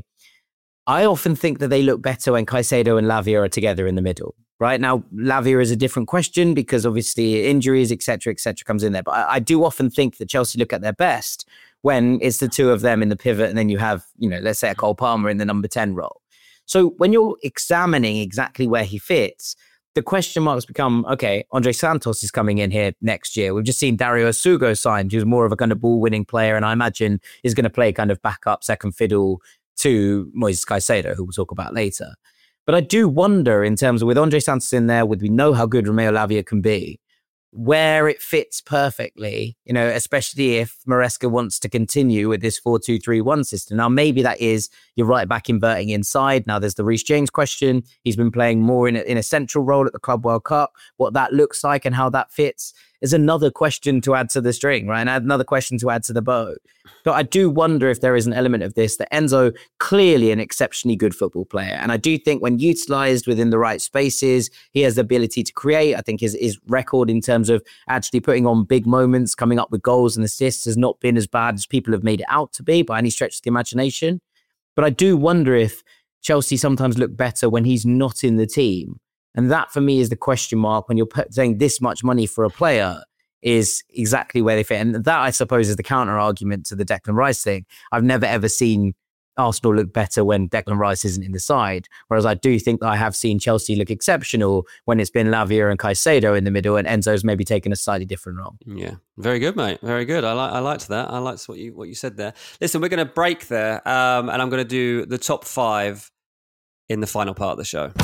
I often think that they look better when Caicedo and Lavia are together in the middle. Right now, Lavia is a different question because obviously injuries, et cetera, et cetera, comes in there. But I, I do often think that Chelsea look at their best when it's the two of them in the pivot, and then you have, you know, let's say a Cole Palmer in the number ten role. So when you're examining exactly where he fits, the question marks become, okay, Andre Santos is coming in here next year. We've just seen Dario Sugo signed, who's more of a kind of ball-winning player, and I imagine is going to play kind of backup, second fiddle to Moises Caicedo, who we'll talk about later. But I do wonder, in terms of with Andre Santos in there, with we know how good Romeo Lavia can be, where it fits perfectly, you know, especially if Maresca wants to continue with this four two three one system. Now, maybe that is you're right back inverting inside. Now, there's the Reece James question. He's been playing more in a, in a central role at the Club World Cup. What that looks like and how that fits is another question to add to the string, right? And another question to add to the bow. But I do wonder if there is an element of this that Enzo, clearly an exceptionally good football player. And I do think when utilized within the right spaces, he has the ability to create. I think his, his record in terms of actually putting on big moments, coming up with goals and assists has not been as bad as people have made it out to be by any stretch of the imagination. But I do wonder if Chelsea sometimes look better when he's not in the team. And that, for me, is the question mark when you're paying this much money for a player, is exactly where they fit. And that, I suppose, is the counter argument to the Declan Rice thing. I've never, ever seen Arsenal look better when Declan Rice isn't in the side. Whereas I do think that I have seen Chelsea look exceptional when it's been Lavia and Caicedo in the middle and Enzo's maybe taken a slightly different role. Yeah, very good, mate. Very good. I like. I liked that. I liked what you what you said there. Listen, we're going to break there, um, and I'm going to do the top five in the final part of the show.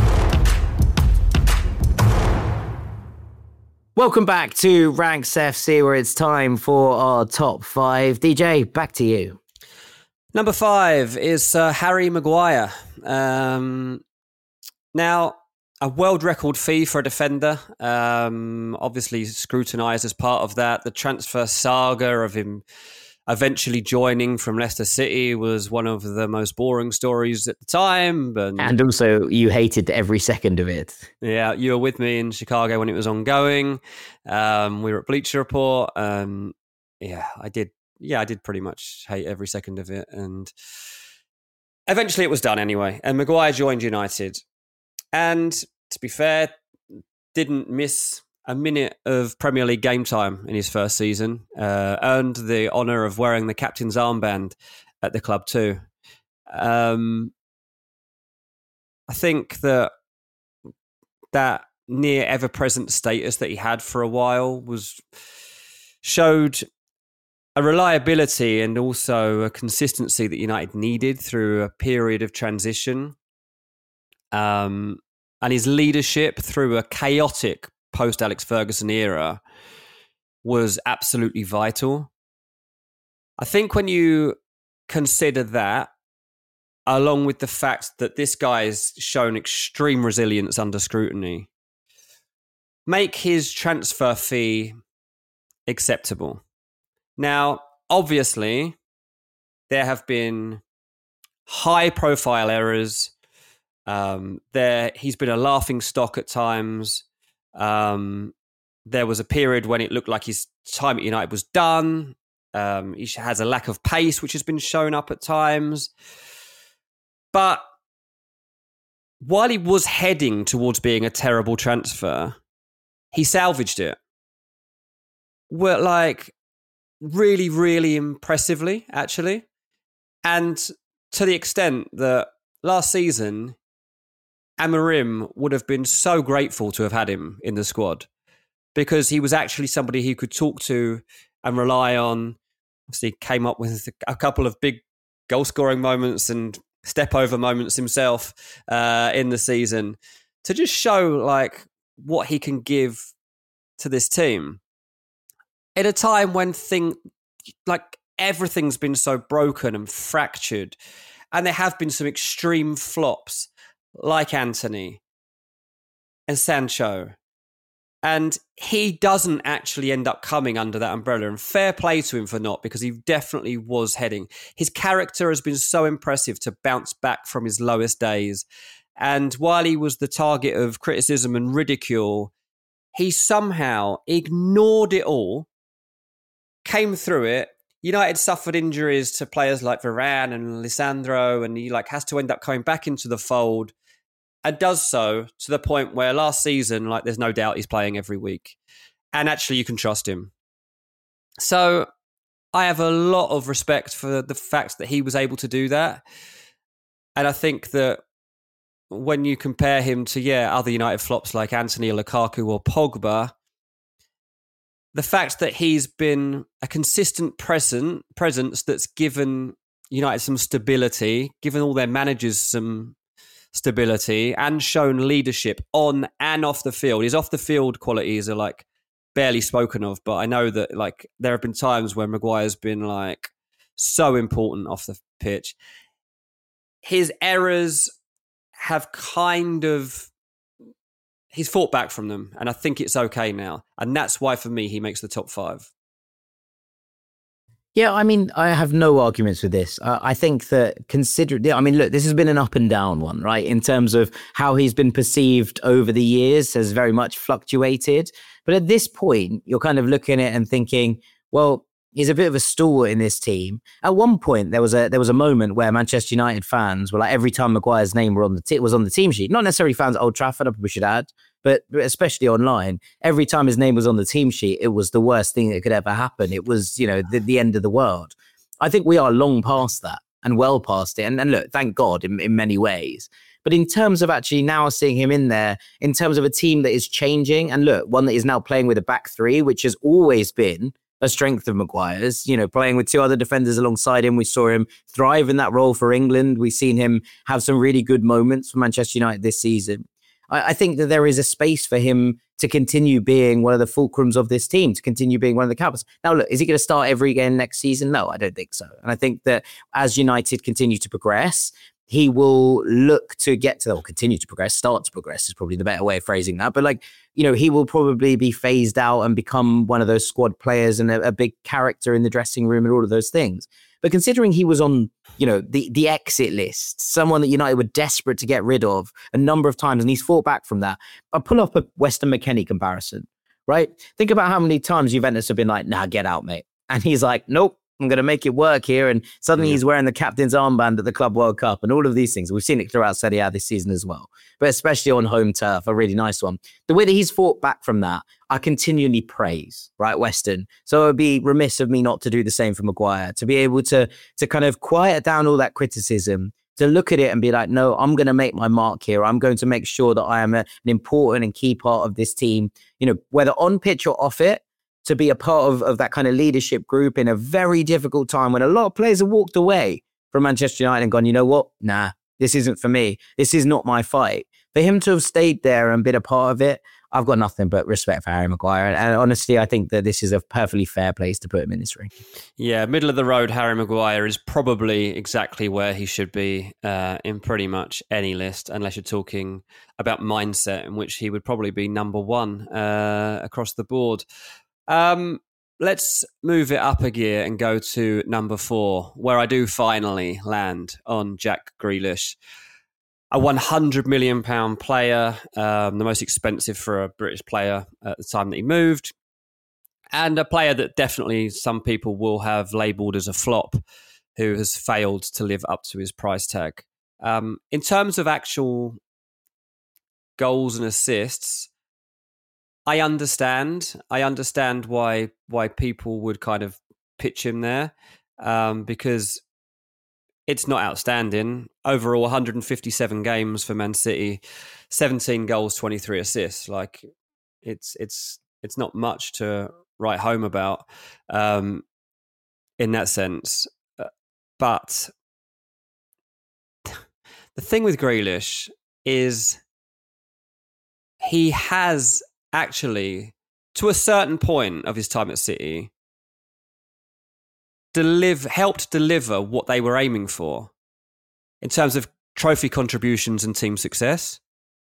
Welcome back to Ranks F C, where it's time for our top five. D J, back to you. Number five is uh, Harry Maguire. Um, now, a world record fee for a defender, um, obviously scrutinised as part of that. The transfer saga of him eventually joining from Leicester City was one of the most boring stories at the time. But, and also, you hated every second of it. Yeah, you were with me in Chicago when it was ongoing. Um, we were at Bleacher Report. Um, yeah, I did. Yeah, I did pretty much hate every second of it. And eventually it was done anyway. And Maguire joined United. And to be fair, didn't miss a minute of Premier League game time in his first season, uh, earned the honour of wearing the captain's armband at the club too. Um, I think that that near ever-present status that he had for a while was showed a reliability and also a consistency that United needed through a period of transition. Um, and his leadership through a chaotic post-Alex Ferguson era was absolutely vital. I think when you consider that, along with the fact that this guy has shown extreme resilience under scrutiny, make his transfer fee acceptable. Now, obviously, there have been high-profile errors. Um, there, he's been a laughing stock at times. Um, there was a period when it looked like his time at United was done. Um, he has a lack of pace, which has been shown up at times. But while he was heading towards being a terrible transfer, he salvaged it. Well, like, really, really impressively, actually. And to the extent that last season, Amorim would have been so grateful to have had him in the squad because he was actually somebody he could talk to and rely on. Obviously, came up with a couple of big goal-scoring moments and step-over moments himself uh, in the season to just show like what he can give to this team at a time when thing like everything's been so broken and fractured, and there have been some extreme flops like Antony and Sancho. And he doesn't actually end up coming under that umbrella. And fair play to him for not, because he definitely was heading. His character has been so impressive to bounce back from his lowest days. And while he was the target of criticism and ridicule, he somehow ignored it all, came through it. United suffered injuries to players like Varane and Lisandro, and he like has to end up coming back into the fold. And does so to the point where last season, like, there's no doubt he's playing every week. And actually, you can trust him. So I have a lot of respect for the fact that he was able to do that. And I think that when you compare him to, yeah, other United flops like Antony, Lukaku or Pogba, the fact that he's been a consistent present, presence that's given United some stability, given all their managers some stability, and shown leadership on and off the field. His off the field qualities are like barely spoken of, but I know that like there have been times where Maguire's been like so important off the pitch. His errors have kind of he's fought back from them, and I think it's okay now. And that's why for me he makes the top five. Yeah, I mean, I have no arguments with this. Uh, I think that consider, I mean, look, this has been an up and down one, right? In terms of how he's been perceived over the years has very much fluctuated. But at this point, you're kind of looking at it and thinking, well, he's a bit of a stalwart in this team. At one point, there was a there was a moment where Manchester United fans were like, every time Maguire's name were on the t- was on the team sheet, not necessarily fans at Old Trafford, we should add, but especially online, every time his name was on the team sheet, it was the worst thing that could ever happen. It was, you know, the, the end of the world. I think we are long past that and well past it. And, and look, thank God in, in many ways. But in terms of actually now seeing him in there, in terms of a team that is changing, and look, one that is now playing with a back three, which has always been a strength of Maguire's, you know, playing with two other defenders alongside him. We saw him thrive in that role for England. We've seen him have some really good moments for Manchester United this season. I think that there is a space for him to continue being one of the fulcrums of this team, to continue being one of the captains. Now, look, is he going to start every game next season? No, I don't think so. And I think that as United continue to progress, he will look to get to, or continue to progress, start to progress is probably the better way of phrasing that. But like, you know, he will probably be phased out and become one of those squad players and a, a big character in the dressing room and all of those things. But considering he was on, you know, the, the exit list, someone that United were desperate to get rid of a number of times, and he's fought back from that. I'll pull up a Weston McKennie comparison, right? Think about how many times Juventus have been like, nah, get out, mate. And he's like, nope, I'm going to make it work here. And suddenly yeah. he's wearing the captain's armband at the Club World Cup and all of these things. We've seen it throughout Serie A this season as well, but especially on home turf, a really nice one. The way that he's fought back from that, I continually praise, right, Weston. So it would be remiss of me not to do the same for Maguire, to be able to, to kind of quiet down all that criticism, to look at it and be like, no, I'm going to make my mark here. I'm going to make sure that I am a, an important and key part of this team, you know, whether on pitch or off it, to be a part of, of that kind of leadership group in a very difficult time when a lot of players have walked away from Manchester United and gone, you know what? Nah, this isn't for me. This is not my fight. For him to have stayed there and been a part of it, I've got nothing but respect for Harry Maguire. And, and honestly, I think that this is a perfectly fair place to put him in this ring. Yeah, middle of the road, Harry Maguire is probably exactly where he should be uh, in pretty much any list, unless you're talking about mindset, in which he would probably be number one uh, across the board. Um, let's move it up a gear and go to number four, where I do finally land on Jack Grealish. A one hundred million pounds player, um, the most expensive for a British player at the time that he moved, and a player that definitely some people will have labelled as a flop, who has failed to live up to his price tag. Um, in terms of actual goals and assists, I understand. I understand why why people would kind of pitch him there, um, because it's not outstanding. Overall, one hundred fifty-seven games for Man City, seventeen goals, twenty-three assists. Like, it's it's it's not much to write home about um, in that sense. But the thing with Grealish is he has actually, to a certain point of his time at City, deliver, helped deliver what they were aiming for in terms of trophy contributions and team success.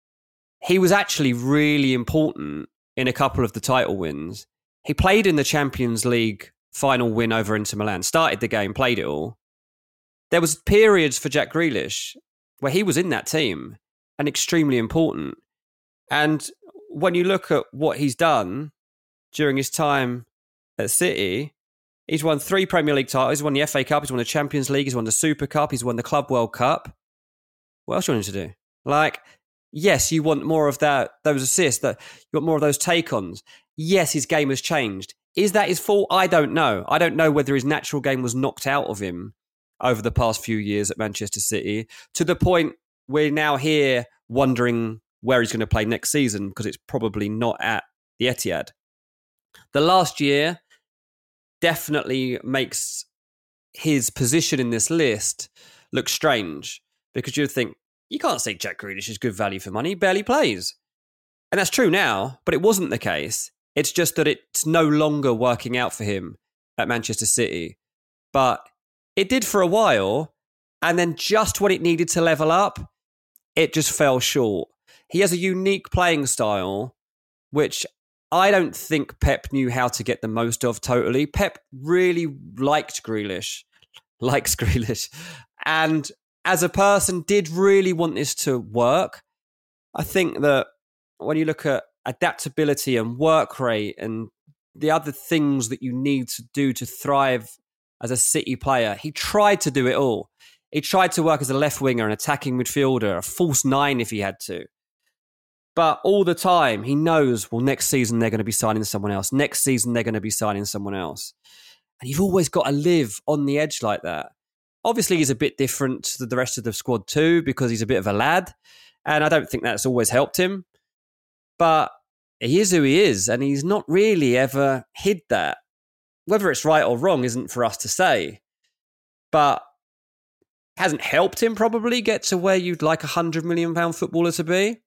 He was actually really important in a couple of the title wins. He played in the Champions League final win over Inter Milan, started the game, played it all. There was periods for Jack Grealish where he was in that team and extremely important. And when you look at what he's done during his time at City, he's won three Premier League titles. He's won the F A Cup. He's won the Champions League. He's won the Super Cup. He's won the Club World Cup. What else do you want him to do? Like, yes, you want more of that, those assists, that you want more of those take-ons. Yes, his game has changed. Is that his fault? I don't know. I don't know whether his natural game was knocked out of him over the past few years at Manchester City, to the point we're now here wondering where he's going to play next season, because it's probably not at the Etihad. The last year definitely makes his position in this list look strange, because you'd think, you can't say Jack Grealish is good value for money. He barely plays. And that's true now, but it wasn't the case. It's just that it's no longer working out for him at Manchester City. But it did for a while, and then just when it needed to level up, it just fell short. He has a unique playing style, which I don't think Pep knew how to get the most of totally. Pep really liked Grealish, likes Grealish, and as a person did really want this to work. I think that when you look at adaptability and work rate and the other things that you need to do to thrive as a City player, he tried to do it all. He tried to work as a left winger, an attacking midfielder, a false nine if he had to. But all the time, he knows, well, next season they're going to be signing someone else. Next season they're going to be signing someone else. And you've always got to live on the edge like that. Obviously, he's a bit different to the rest of the squad too, because he's a bit of a lad. And I don't think that's always helped him. But he is who he is, and he's not really ever hid that. Whether it's right or wrong isn't for us to say. But hasn't helped him probably get to where you'd like a one hundred million pounds footballer to be.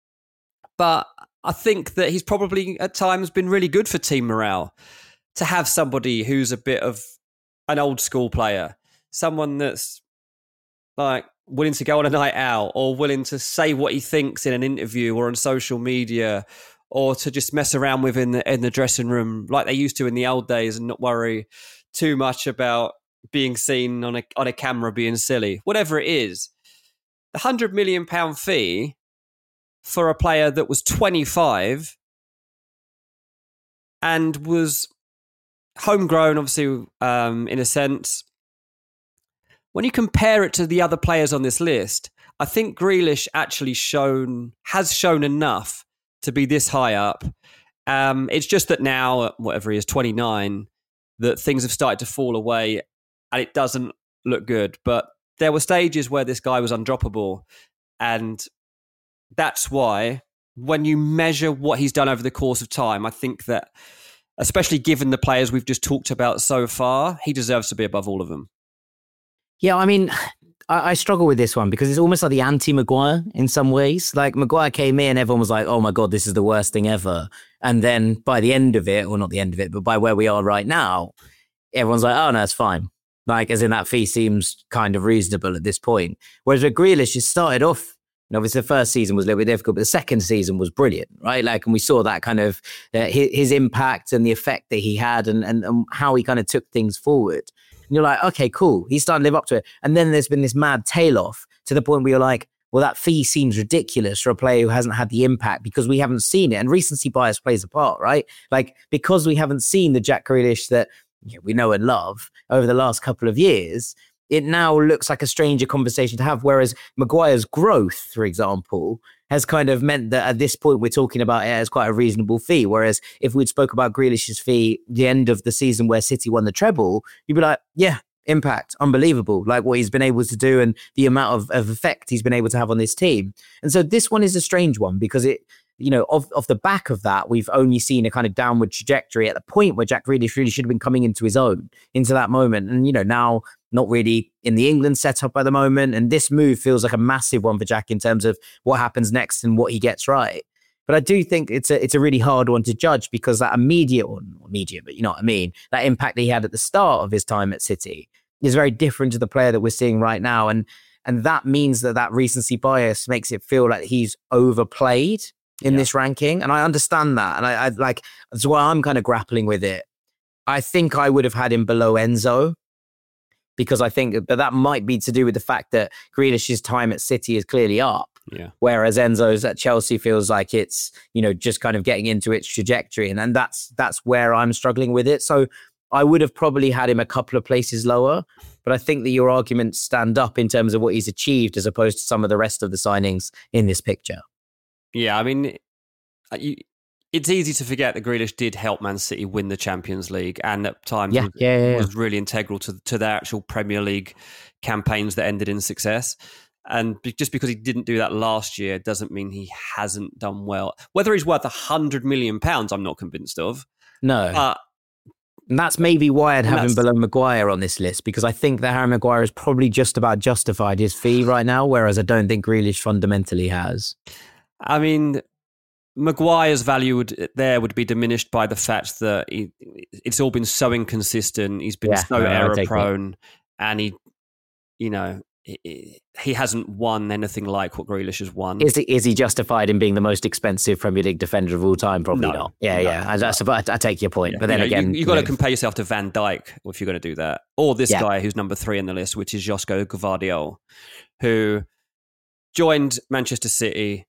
But I think that he's probably at times been really good for team morale to have somebody who's a bit of an old school player, someone that's like willing to go on a night out or willing to say what he thinks in an interview or on social media, or to just mess around with in the in the dressing room like they used to in the old days and not worry too much about being seen on a on a camera being silly. Whatever it is, the one hundred million pounds fee for a player that was twenty-five and was homegrown, obviously, um, in a sense. When you compare it to the other players on this list, I think Grealish actually shown has shown enough to be this high up. Um, it's just that now, at whatever he is, twenty-nine, that things have started to fall away and it doesn't look good. But there were stages where this guy was undroppable. And that's why, when you measure what he's done over the course of time, I think that, especially given the players we've just talked about so far, he deserves to be above all of them. Yeah, I mean, I, I struggle with this one because it's almost like the anti-Maguire in some ways. Like, Maguire came in, everyone was like, oh my God, this is the worst thing ever. And then by the end of it, or not the end of it, but by where we are right now, everyone's like, oh no, it's fine. Like, as in that fee seems kind of reasonable at this point. Whereas with Grealish, it started off, and obviously the first season was a little bit difficult, but the second season was brilliant, right? Like, and we saw that kind of, uh, his, his impact and the effect that he had and, and, and how he kind of took things forward. And you're like, okay, cool. He's starting to live up to it. And then there's been this mad tail off to the point where you're like, well, that fee seems ridiculous for a player who hasn't had the impact because we haven't seen it. And recency bias plays a part, right? Like, because we haven't seen the Jack Grealish that, you know, we know and love over the last couple of years, it now looks like a stranger conversation to have. Whereas Maguire's growth, for example, has kind of meant that at this point we're talking about it as quite a reasonable fee. Whereas if we'd spoke about Grealish's fee the end of the season where City won the treble, you'd be like, yeah, impact, unbelievable. Like what he's been able to do and the amount of, of effect he's been able to have on this team. And so this one is a strange one because it, you know, off, off the back of that, we've only seen a kind of downward trajectory at the point where Jack Grealish really should have been coming into his own, into that moment. And, you know, now not really in the England setup at the moment. And this move feels like a massive one for Jack in terms of what happens next and what he gets right. But I do think it's a it's a really hard one to judge because that immediate, or immediate, but you know what I mean, that impact that he had at the start of his time at City is very different to the player that we're seeing right now. And and that means that that recency bias makes it feel like he's overplayed in yeah. this ranking. And I understand that. And I, I like, that's why I'm kind of grappling with it. I think I would have had him below Enzo because I think, but that might be to do with the fact that Grealish's time at City is clearly up. Yeah. Whereas Enzo's at Chelsea feels like it's, you know, just kind of getting into its trajectory. And then that's, that's where I'm struggling with it. So I would have probably had him a couple of places lower, but I think that your arguments stand up in terms of what he's achieved as opposed to some of the rest of the signings in this picture. Yeah, I mean, you, it's easy to forget that Grealish did help Man City win the Champions League and at times yeah, was, yeah, yeah, yeah. was really integral to, to their actual Premier League campaigns that ended in success. And just because he didn't do that last year doesn't mean he hasn't done well. Whether he's worth one hundred million pounds, I'm not convinced of. No. Uh, And that's maybe why I'd have him below Maguire on this list, because I think that Harry Maguire has probably just about justified his fee right now, whereas I don't think Grealish fundamentally has. I mean, Maguire's value would, there would be diminished by the fact that he, it's all been so inconsistent. He's been yeah, so no, error prone, and he, you know, he, he hasn't won anything like what Grealish has won. Is he, is he justified in being the most expensive Premier League defender of all time? Probably no, not. Yeah, no, yeah. I, that's, I, I take your point. Yeah. But then you know, again... You, you've got to compare yourself to Van Dijk if you're going to do that. Or this yeah. guy who's number three on the list, which is Josko Gvardiol, who joined Manchester City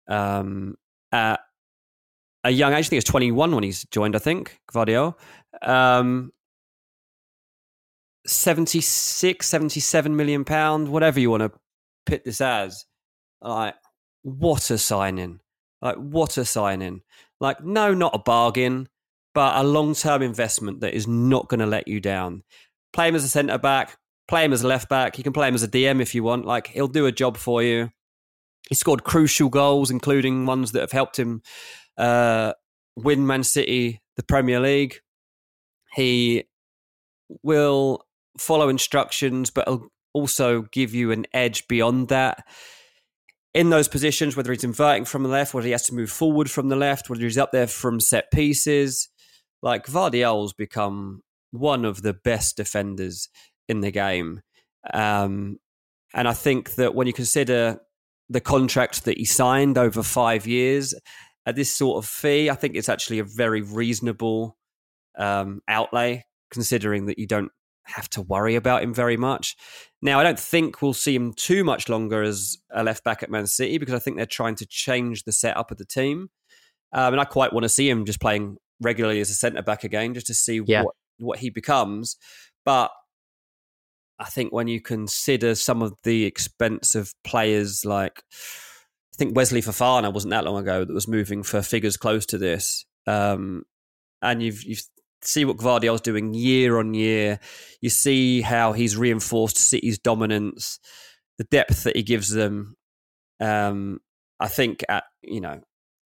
um, at a young age. I think he was twenty-one when he's joined, I think, Gvardiol. Um, seventy-six, seventy-seven million pounds, whatever you want to pit this as. Like, what a signing. Like, what a signing. Like, no, not a bargain, but a long-term investment that is not going to let you down. Play him as a centre-back, play him as a left-back. You can play him as a D M if you want. Like, he'll do a job for you. He scored crucial goals, including ones that have helped him uh, win Man City the Premier League. He will follow instructions, but he'll also give you an edge beyond that. In those positions, whether he's inverting from the left, whether he has to move forward from the left, whether he's up there from set pieces, like Gvardiol's become one of the best defenders in the game. Um, and I think that when you consider the contract that he signed over five years at this sort of fee, I think it's actually a very reasonable um, outlay, considering that you don't have to worry about him very much. Now, I don't think we'll see him too much longer as a left back at Man City because I think they're trying to change the setup of the team. Um, and I quite want to see him just playing regularly as a centre back again, just to see yeah. what what he becomes. But I think when you consider some of the expensive players, like I think Wesley Fofana wasn't that long ago that was moving for figures close to this, um, and you've you see what Gvardiol's doing year on year. You see how he's reinforced City's dominance, the depth that he gives them. Um, I think at you know,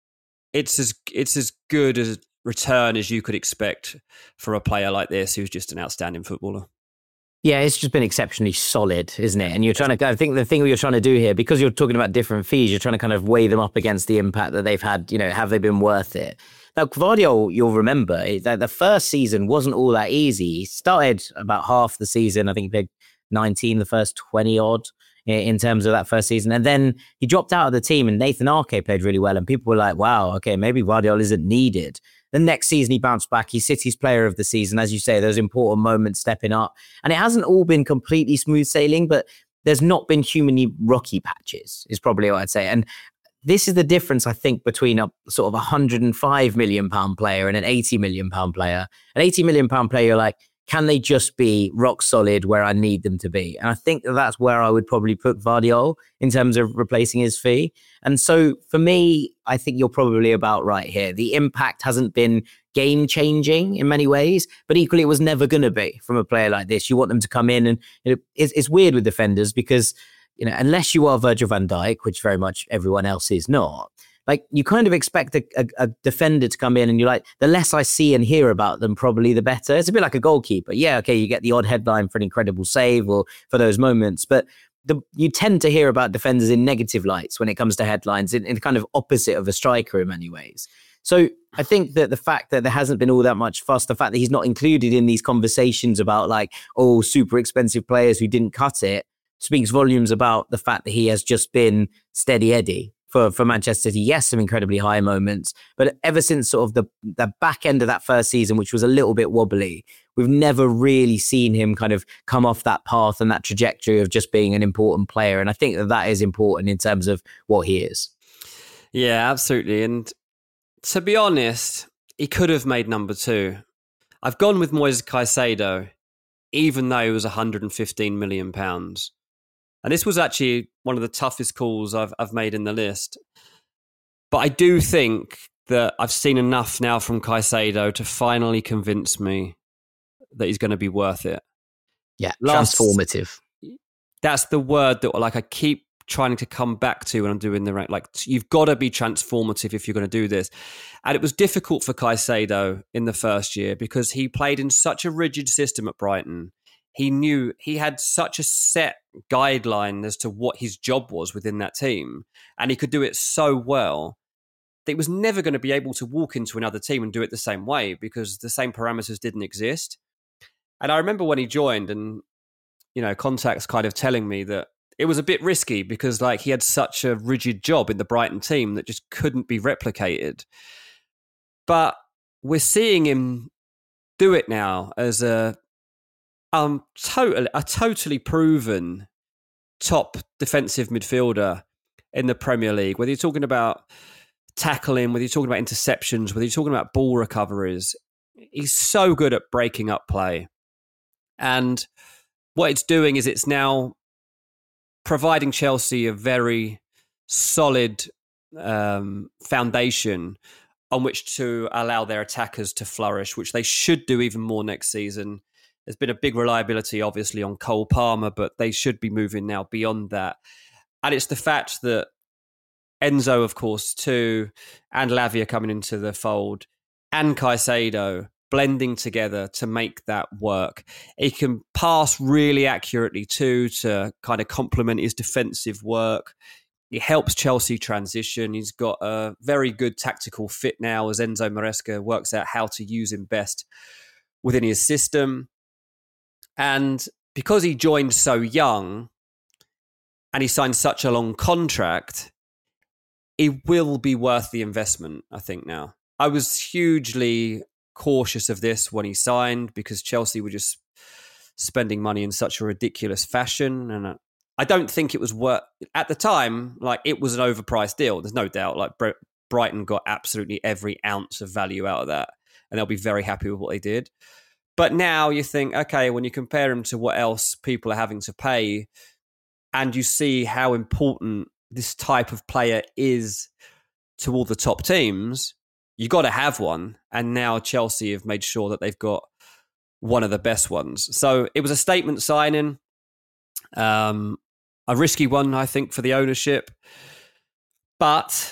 it's as it's as good a return as you could expect for a player like this who's just an outstanding footballer. Yeah, it's just been exceptionally solid, isn't it? And you're trying to, I think the thing you're trying to do here, because you're talking about different fees, you're trying to kind of weigh them up against the impact that they've had. You know, have they been worth it? Now, Gvardiol, you'll remember that the first season wasn't all that easy. He started about half the season. I think he played nineteen, the first twenty odd in terms of that first season. And then he dropped out of the team and Nathan Ake played really well. And people were like, wow, okay, maybe Gvardiol isn't needed. The next season he bounced back. He's City's player of the season. As you say, those important moments stepping up. And it hasn't all been completely smooth sailing, but there's not been humanly rocky patches, is probably what I'd say. And this is the difference, I think, between a sort of a one hundred five million pound player and an eighty million pound player. An eighty million pound player, you're like, can they just be rock solid where I need them to be? And I think that that's where I would probably put Gvardiol in terms of replacing his fee. And so for me, I think you're probably about right here. The impact hasn't been game changing in many ways, but equally it was never going to be from a player like this. You want them to come in, and you know, it's, it's weird with defenders because, you know, unless you are Virgil van Dijk, which very much everyone else is not, like you kind of expect a, a, a defender to come in and you're like, the less I see and hear about them, probably the better. It's a bit like a goalkeeper. Yeah, okay, you get the odd headline for an incredible save or for those moments, but the, you tend to hear about defenders in negative lights when it comes to headlines, in, in kind of opposite of a striker in many ways. So I think that the fact that there hasn't been all that much fuss, the fact that he's not included in these conversations about like, oh, super expensive players who didn't cut it, speaks volumes about the fact that he has just been steady Eddie. For, for Manchester City, yes, some incredibly high moments, but ever since sort of the, the back end of that first season, which was a little bit wobbly, we've never really seen him kind of come off that path and that trajectory of just being an important player. And I think that that is important in terms of what he is. Yeah, absolutely. And to be honest, he could have made number two. I've gone with Moises Caicedo, even though he was one hundred fifteen million pounds. And this was actually one of the toughest calls I've I've made in the list. But I do think that I've seen enough now from Caicedo to finally convince me that he's going to be worth it. Yeah, Last, transformative. That's the word that like I keep trying to come back to when I'm doing the right. Like you've got to be transformative if you're going to do this. And it was difficult for Caicedo in the first year because he played in such a rigid system at Brighton. He knew he had such a set guideline as to what his job was within that team. And he could do it so well that he was never going to be able to walk into another team and do it the same way because the same parameters didn't exist. And I remember when he joined and, you know, contacts kind of telling me that it was a bit risky because like he had such a rigid job in the Brighton team that just couldn't be replicated. But we're seeing him do it now as a Um, totally, a totally proven top defensive midfielder in the Premier League. Whether you're talking about tackling, whether you're talking about interceptions, whether you're talking about ball recoveries, he's so good at breaking up play. And what it's doing is it's now providing Chelsea a very solid um, foundation on which to allow their attackers to flourish, which they should do even more next season. There's been a big reliability, obviously, on Cole Palmer, but they should be moving now beyond that. And it's the fact that Enzo, of course, too, and Lavia coming into the fold, and Caicedo blending together to make that work. He can pass really accurately, too, to kind of complement his defensive work. It helps Chelsea transition. He's got a very good tactical fit now as Enzo Maresca works out how to use him best within his system. And because he joined so young and he signed such a long contract, it will be worth the investment, I think, now. I was hugely cautious of this when he signed because Chelsea were just spending money in such a ridiculous fashion. And I don't think it was worth, at the time, like it was an overpriced deal. There's no doubt. Like Brighton got absolutely every ounce of value out of that. And they'll be very happy with what they did. But now you think, okay, when you compare him to what else people are having to pay, and you see how important this type of player is to all the top teams, you got to have one. And now Chelsea have made sure that they've got one of the best ones. So it was a statement signing, um, a risky one, I think, for the ownership. But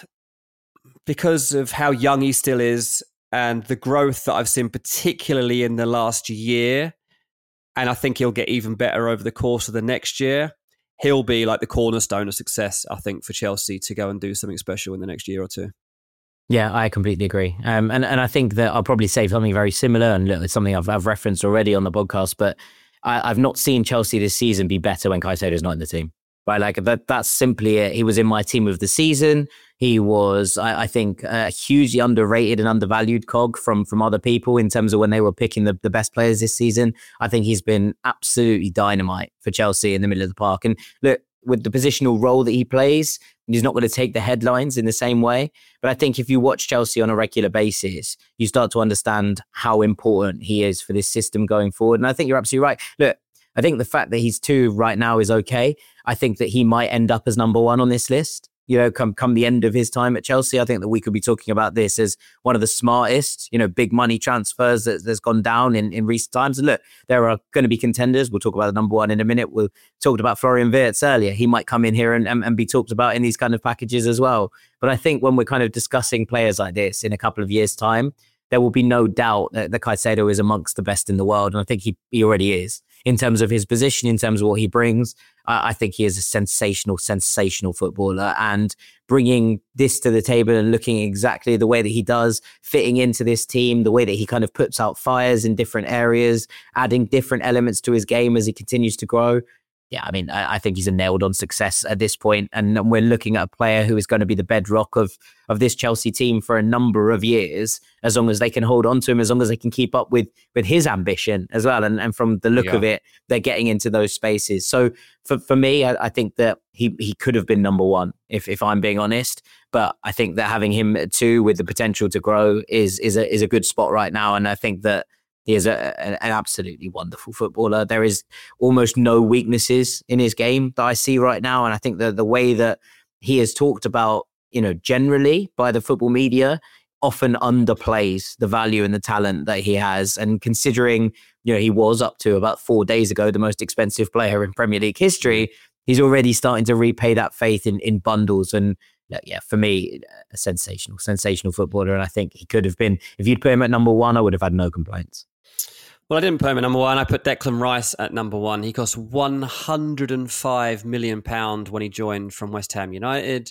because of how young he still is and the growth that I've seen, particularly in the last year, and I think he'll get even better over the course of the next year, he'll be like the cornerstone of success, I think, for Chelsea to go and do something special in the next year or two. Yeah, I completely agree. Um, and, and I think that I'll probably say something very similar, and look, it's something I've, I've referenced already on the podcast, but I, I've not seen Chelsea this season be better when Caicedo's not in the team. Right, like that, that's simply it. He was in my team of the season. He was, I, I think, a hugely underrated and undervalued cog from from other people in terms of when they were picking the, the best players this season. I think he's been absolutely dynamite for Chelsea in the middle of the park. And look, with the positional role that he plays, he's not going to take the headlines in the same way. But I think if you watch Chelsea on a regular basis, you start to understand how important he is for this system going forward. And I think you're absolutely right. Look, I think the fact that he's two right now is okay. I think that he might end up as number one on this list. You know, come come the end of his time at Chelsea, I think that we could be talking about this as one of the smartest, you know, big money transfers that, that's gone down in, in recent times. And look, there are going to be contenders. We'll talk about the number one in a minute. We'll talked about Florian Wirtz earlier. He might come in here and, and, and be talked about in these kind of packages as well. But I think when we're kind of discussing players like this in a couple of years' time, there will be no doubt that, that Caicedo is amongst the best in the world. And I think he, he already is. In terms of his position, in terms of what he brings, uh, I think he is a sensational, sensational footballer. And bringing this to the table and looking exactly the way that he does, fitting into this team, the way that he kind of puts out fires in different areas, adding different elements to his game as he continues to grow. Yeah, I mean, I, I think he's a nailed on success at this point. And we're looking at a player who is going to be the bedrock of, of this Chelsea team for a number of years, as long as they can hold on to him, as long as they can keep up with, with his ambition as well. And, and from the look yeah. of it, they're getting into those spaces. So for, for me, I, I think that he, he could have been number one, if, if I'm being honest. But I think that having him at two with the potential to grow is, is a, is a good spot right now. And I think that he is a, an absolutely wonderful footballer. There is almost no weaknesses in his game that I see right now. And I think that the way that he is talked about, you know, generally by the football media often underplays the value and the talent that he has. And considering, you know, he was up to about four days ago the most expensive player in Premier League history, he's already starting to repay that faith in, in bundles. And yeah, for me, a sensational, sensational footballer. And I think he could have been, if you'd put him at number one, I would have had no complaints. Well, I didn't put him at number one. I put Declan Rice at number one. He cost one hundred five million pounds when he joined from West Ham United.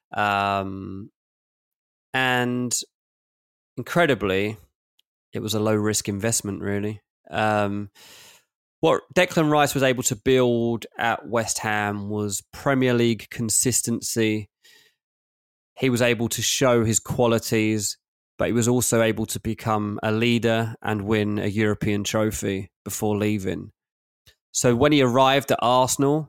Um, and incredibly, it was a low-risk investment, really. Um, what Declan Rice was able to build at West Ham was Premier League consistency. He was able to show his qualities, but he was also able to become a leader and win a European trophy before leaving. So when he arrived at Arsenal,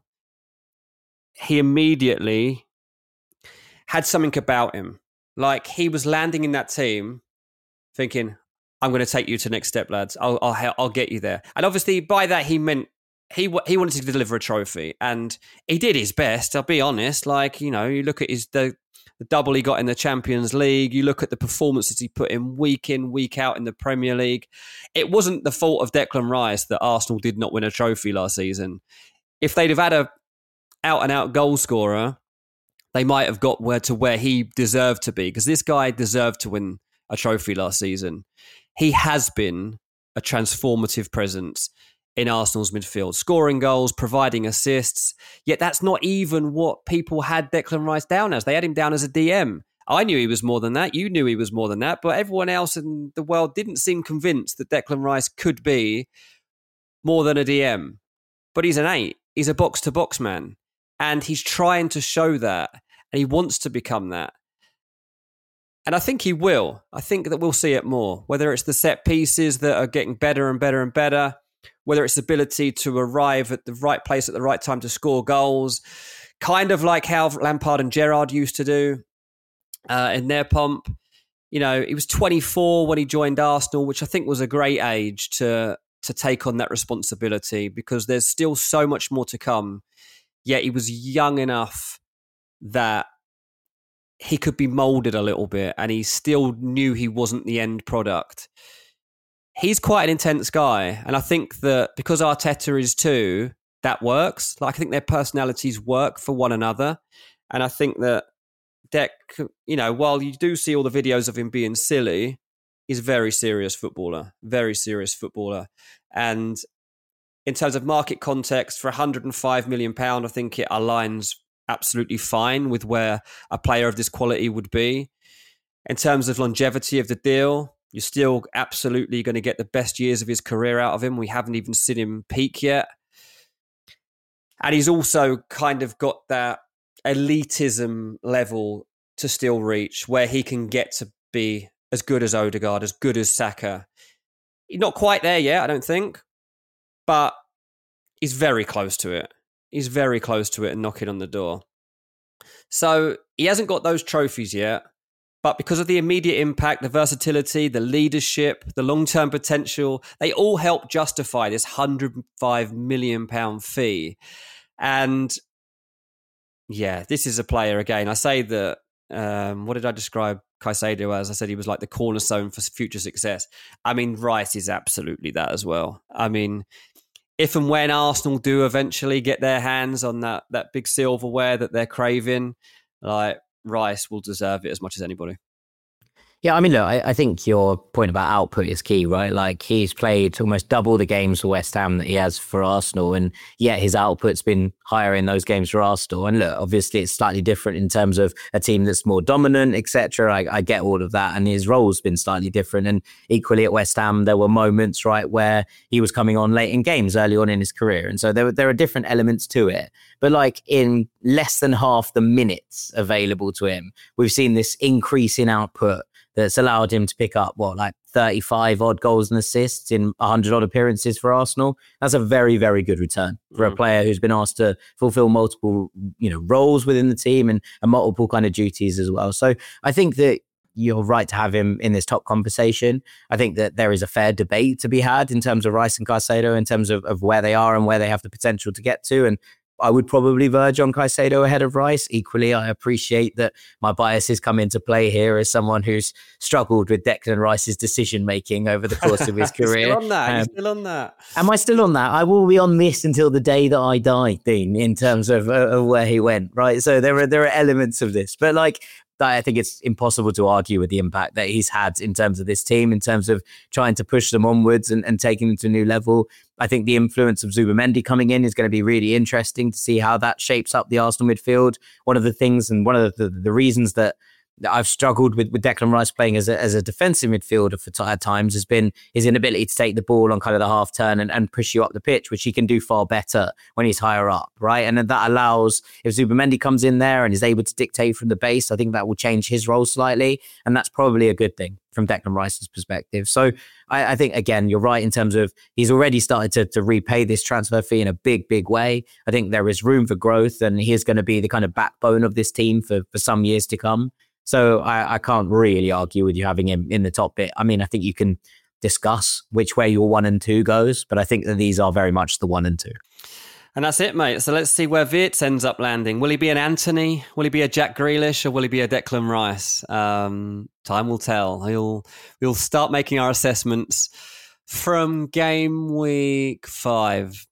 he immediately had something about him. Like, he was landing in that team thinking, I'm going to take you to the next step, lads. I'll, I'll, I'll get you there. And obviously by that, he meant he he wanted to deliver a trophy, and he did his best. I'll be honest. Like, you know, you look at his the, the double he got in the Champions League. You look at the performances he put in week in, week out in the Premier League. It wasn't the fault of Declan Rice that Arsenal did not win a trophy last season. If they'd have had a out and out goal scorer, they might have got where to where he deserved to be, because this guy deserved to win a trophy last season. He has been a transformative presence in Arsenal's midfield, scoring goals, providing assists. Yet that's not even what people had Declan Rice down as. They had him down as a D M. I knew he was more than that. You knew he was more than that. But everyone else in the world didn't seem convinced that Declan Rice could be more than a D M. But he's an eight. He's a box-to-box man. And he's trying to show that. And he wants to become that. And I think he will. I think that we'll see it more. Whether it's the set pieces that are getting better and better and better, whether it's the ability to arrive at the right place at the right time to score goals, kind of like how Lampard and Gerrard used to do uh, in their pomp. You know, he was twenty-four when he joined Arsenal, which I think was a great age to to take on that responsibility because there's still so much more to come. Yet he was young enough that he could be molded a little bit and he still knew he wasn't the end product. He's quite an intense guy. And I think that because Arteta is too, that works. Like I think their personalities work for one another. And I think that Dec, you know, while you do see all the videos of him being silly, he's a very serious footballer, very serious footballer. And in terms of market context, for one hundred five million pounds, I think it aligns absolutely fine with where a player of this quality would be. In terms of longevity of the deal, you're still absolutely going to get the best years of his career out of him. We haven't even seen him peak yet. And he's also kind of got that elitism level to still reach where he can get to be as good as Odegaard, as good as Saka. He's not quite there yet, I don't think, but he's very close to it. He's very close to it and knocking on the door. So he hasn't got those trophies yet, but because of the immediate impact, the versatility, the leadership, the long-term potential, they all help justify this one hundred five million pounds fee. And yeah, this is a player, again, I say that, um, what did I describe Caicedo as? I said he was like the cornerstone for future success. I mean, Rice is absolutely that as well. I mean, if and when Arsenal do eventually get their hands on that that big silverware that they're craving, like Rice will deserve it as much as anybody. Yeah, I mean, look, I, I think your point about output is key, right? Like he's played almost double the games for West Ham that he has for Arsenal, and yet his output's been higher in those games for Arsenal. And look, obviously it's slightly different in terms of a team that's more dominant, et cetera. I, I get all of that, and his role's been slightly different. And equally at West Ham, there were moments, right, where he was coming on late in games early on in his career, and so there there are different elements to it. But like in less than half the minutes available to him, we've seen this increase in output that's allowed him to pick up, what, like thirty-five odd goals and assists in one hundred odd appearances for Arsenal. That's a very, very good return for mm. a player who's been asked to fulfill multiple, you know, roles within the team and, and multiple kind of duties as well. So I think that you're right to have him in this top conversation. I think that there is a fair debate to be had in terms of Rice and Caicedo, in terms of, of where they are and where they have the potential to get to. And I would probably verge on Caicedo ahead of Rice. Equally, I appreciate that my biases come into play here as someone who's struggled with Declan Rice's decision-making over the course of his career. Still on that. Um, You're still on that. Am I still on that? I will be on this until the day that I die, Dean, in terms of, uh, of where he went, right? So there are there are elements of this. But like, I think it's impossible to argue with the impact that he's had in terms of this team, in terms of trying to push them onwards and, and taking them to a new level. I think the influence of Zubimendi coming in is going to be really interesting to see how that shapes up the Arsenal midfield. One of the things and one of the, the, the reasons that I've struggled with, with Declan Rice playing as a, as a defensive midfielder for t- at times has been his inability to take the ball on kind of the half turn and, and push you up the pitch, which he can do far better when he's higher up, right? And then that allows, if Zubimendi comes in there and is able to dictate from the base, I think that will change his role slightly. And that's probably a good thing from Declan Rice's perspective. So I, I think, again, you're right in terms of he's already started to, to repay this transfer fee in a big, big way. I think there is room for growth and he is going to be the kind of backbone of this team for, for some years to come. So I, I can't really argue with you having him in the top bit. I mean, I think you can discuss which way your one and two goes, but I think that these are very much the one and two. And that's it, mate. So let's see where Wirtz ends up landing. Will he be an Anthony? Will he be a Jack Grealish? Or will he be a Declan Rice? Um, time will tell. We'll, we'll start making our assessments from game week five.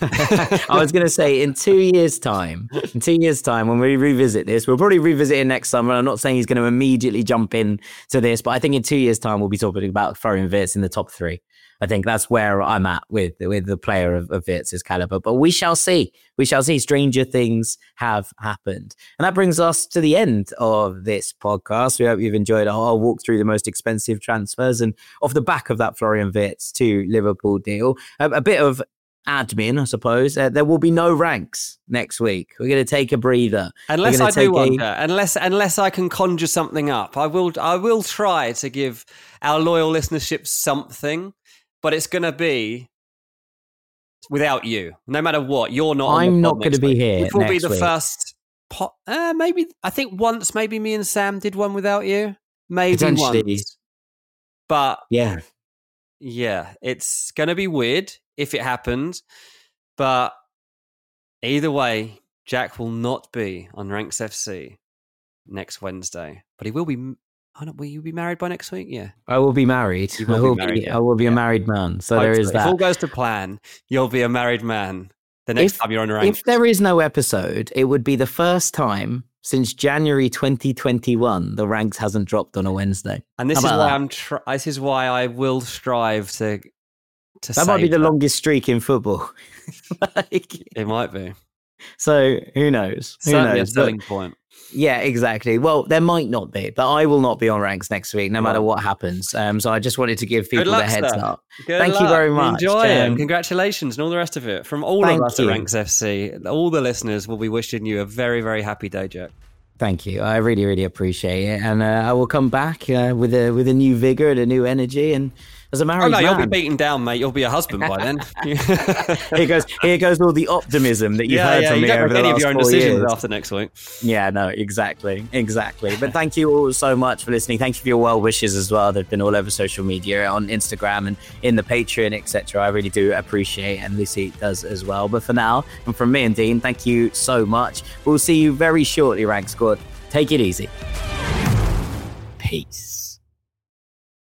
I was going to say in two years' time, in two years' time, when we revisit this, we'll probably revisit it next summer. I'm not saying he's going to immediately jump in to this, but I think in two years' time, we'll be talking about Florian Wirtz in the top three. I think that's where I'm at with, with the player of, of Wirtz's caliber, but we shall see. We shall see. Stranger things have happened. And that brings us to the end of this podcast. We hope you've enjoyed our walk through the most expensive transfers and off the back of that Florian Wirtz to Liverpool deal. A, a bit of admin, I suppose. Uh, there will be no ranks next week. We're going to take a breather. Unless I do wonder, a... unless unless I can conjure something up, I will. I will try to give our loyal listenership something, but it's going to be without you. No matter what, you're not. I'm on the not going to be week. here. Which will next be the week. first. Po- uh, maybe I think once. Maybe me and Sam did one without you. Maybe once. But yeah. yeah, it's going to be weird if it happens, but either way, Jack will not be on Ranks F C next Wednesday, but he will be. I don't, will you be married by next week? Yeah, I will be married. You will I be will married, be. yeah. I will be Yeah. a married man. So there is Hopefully. that. If all goes to plan, you'll be a married man the next If- time you're on Ranks. If there is no episode, it would be the first time since January twenty twenty-one the Ranks hasn't dropped on a Wednesday. And this How is about why that? I'm. Tr- this is why I will strive to. To That might be save the that. longest streak in football. Like, It might be so who knows? Who certainly a knows? But- selling point. yeah, exactly. Well, there might not be, but I will not be on Ranks next week, no matter Right. what happens. Um, so I just wanted to give people Good luck, the heads sir. up. Good Thank you luck. very much. Enjoy it. Um, And congratulations and all the rest of it. From all thank of us you. at Ranks F C, all the listeners will be wishing you a very, very happy day, Jack. Thank you. I really, really appreciate it, and uh, I will come back uh, with a with a new vigor and a new energy, and as a married Oh no, man. you'll be beaten down, mate. You'll be a husband by then. here goes here goes all the optimism that you've yeah, heard yeah. from You me don't over make the any of last your own four decisions years. after next week. Yeah, no, exactly, exactly. But thank you all so much for listening. Thank you for your well wishes as well. They've been all over social media, on Instagram and in the Patreon, et cetera. I really do appreciate it, and Lucy does as well. But for now, and from me and Dean, thank you so much. We'll see you very shortly, Rank Squad. Take it easy. Peace.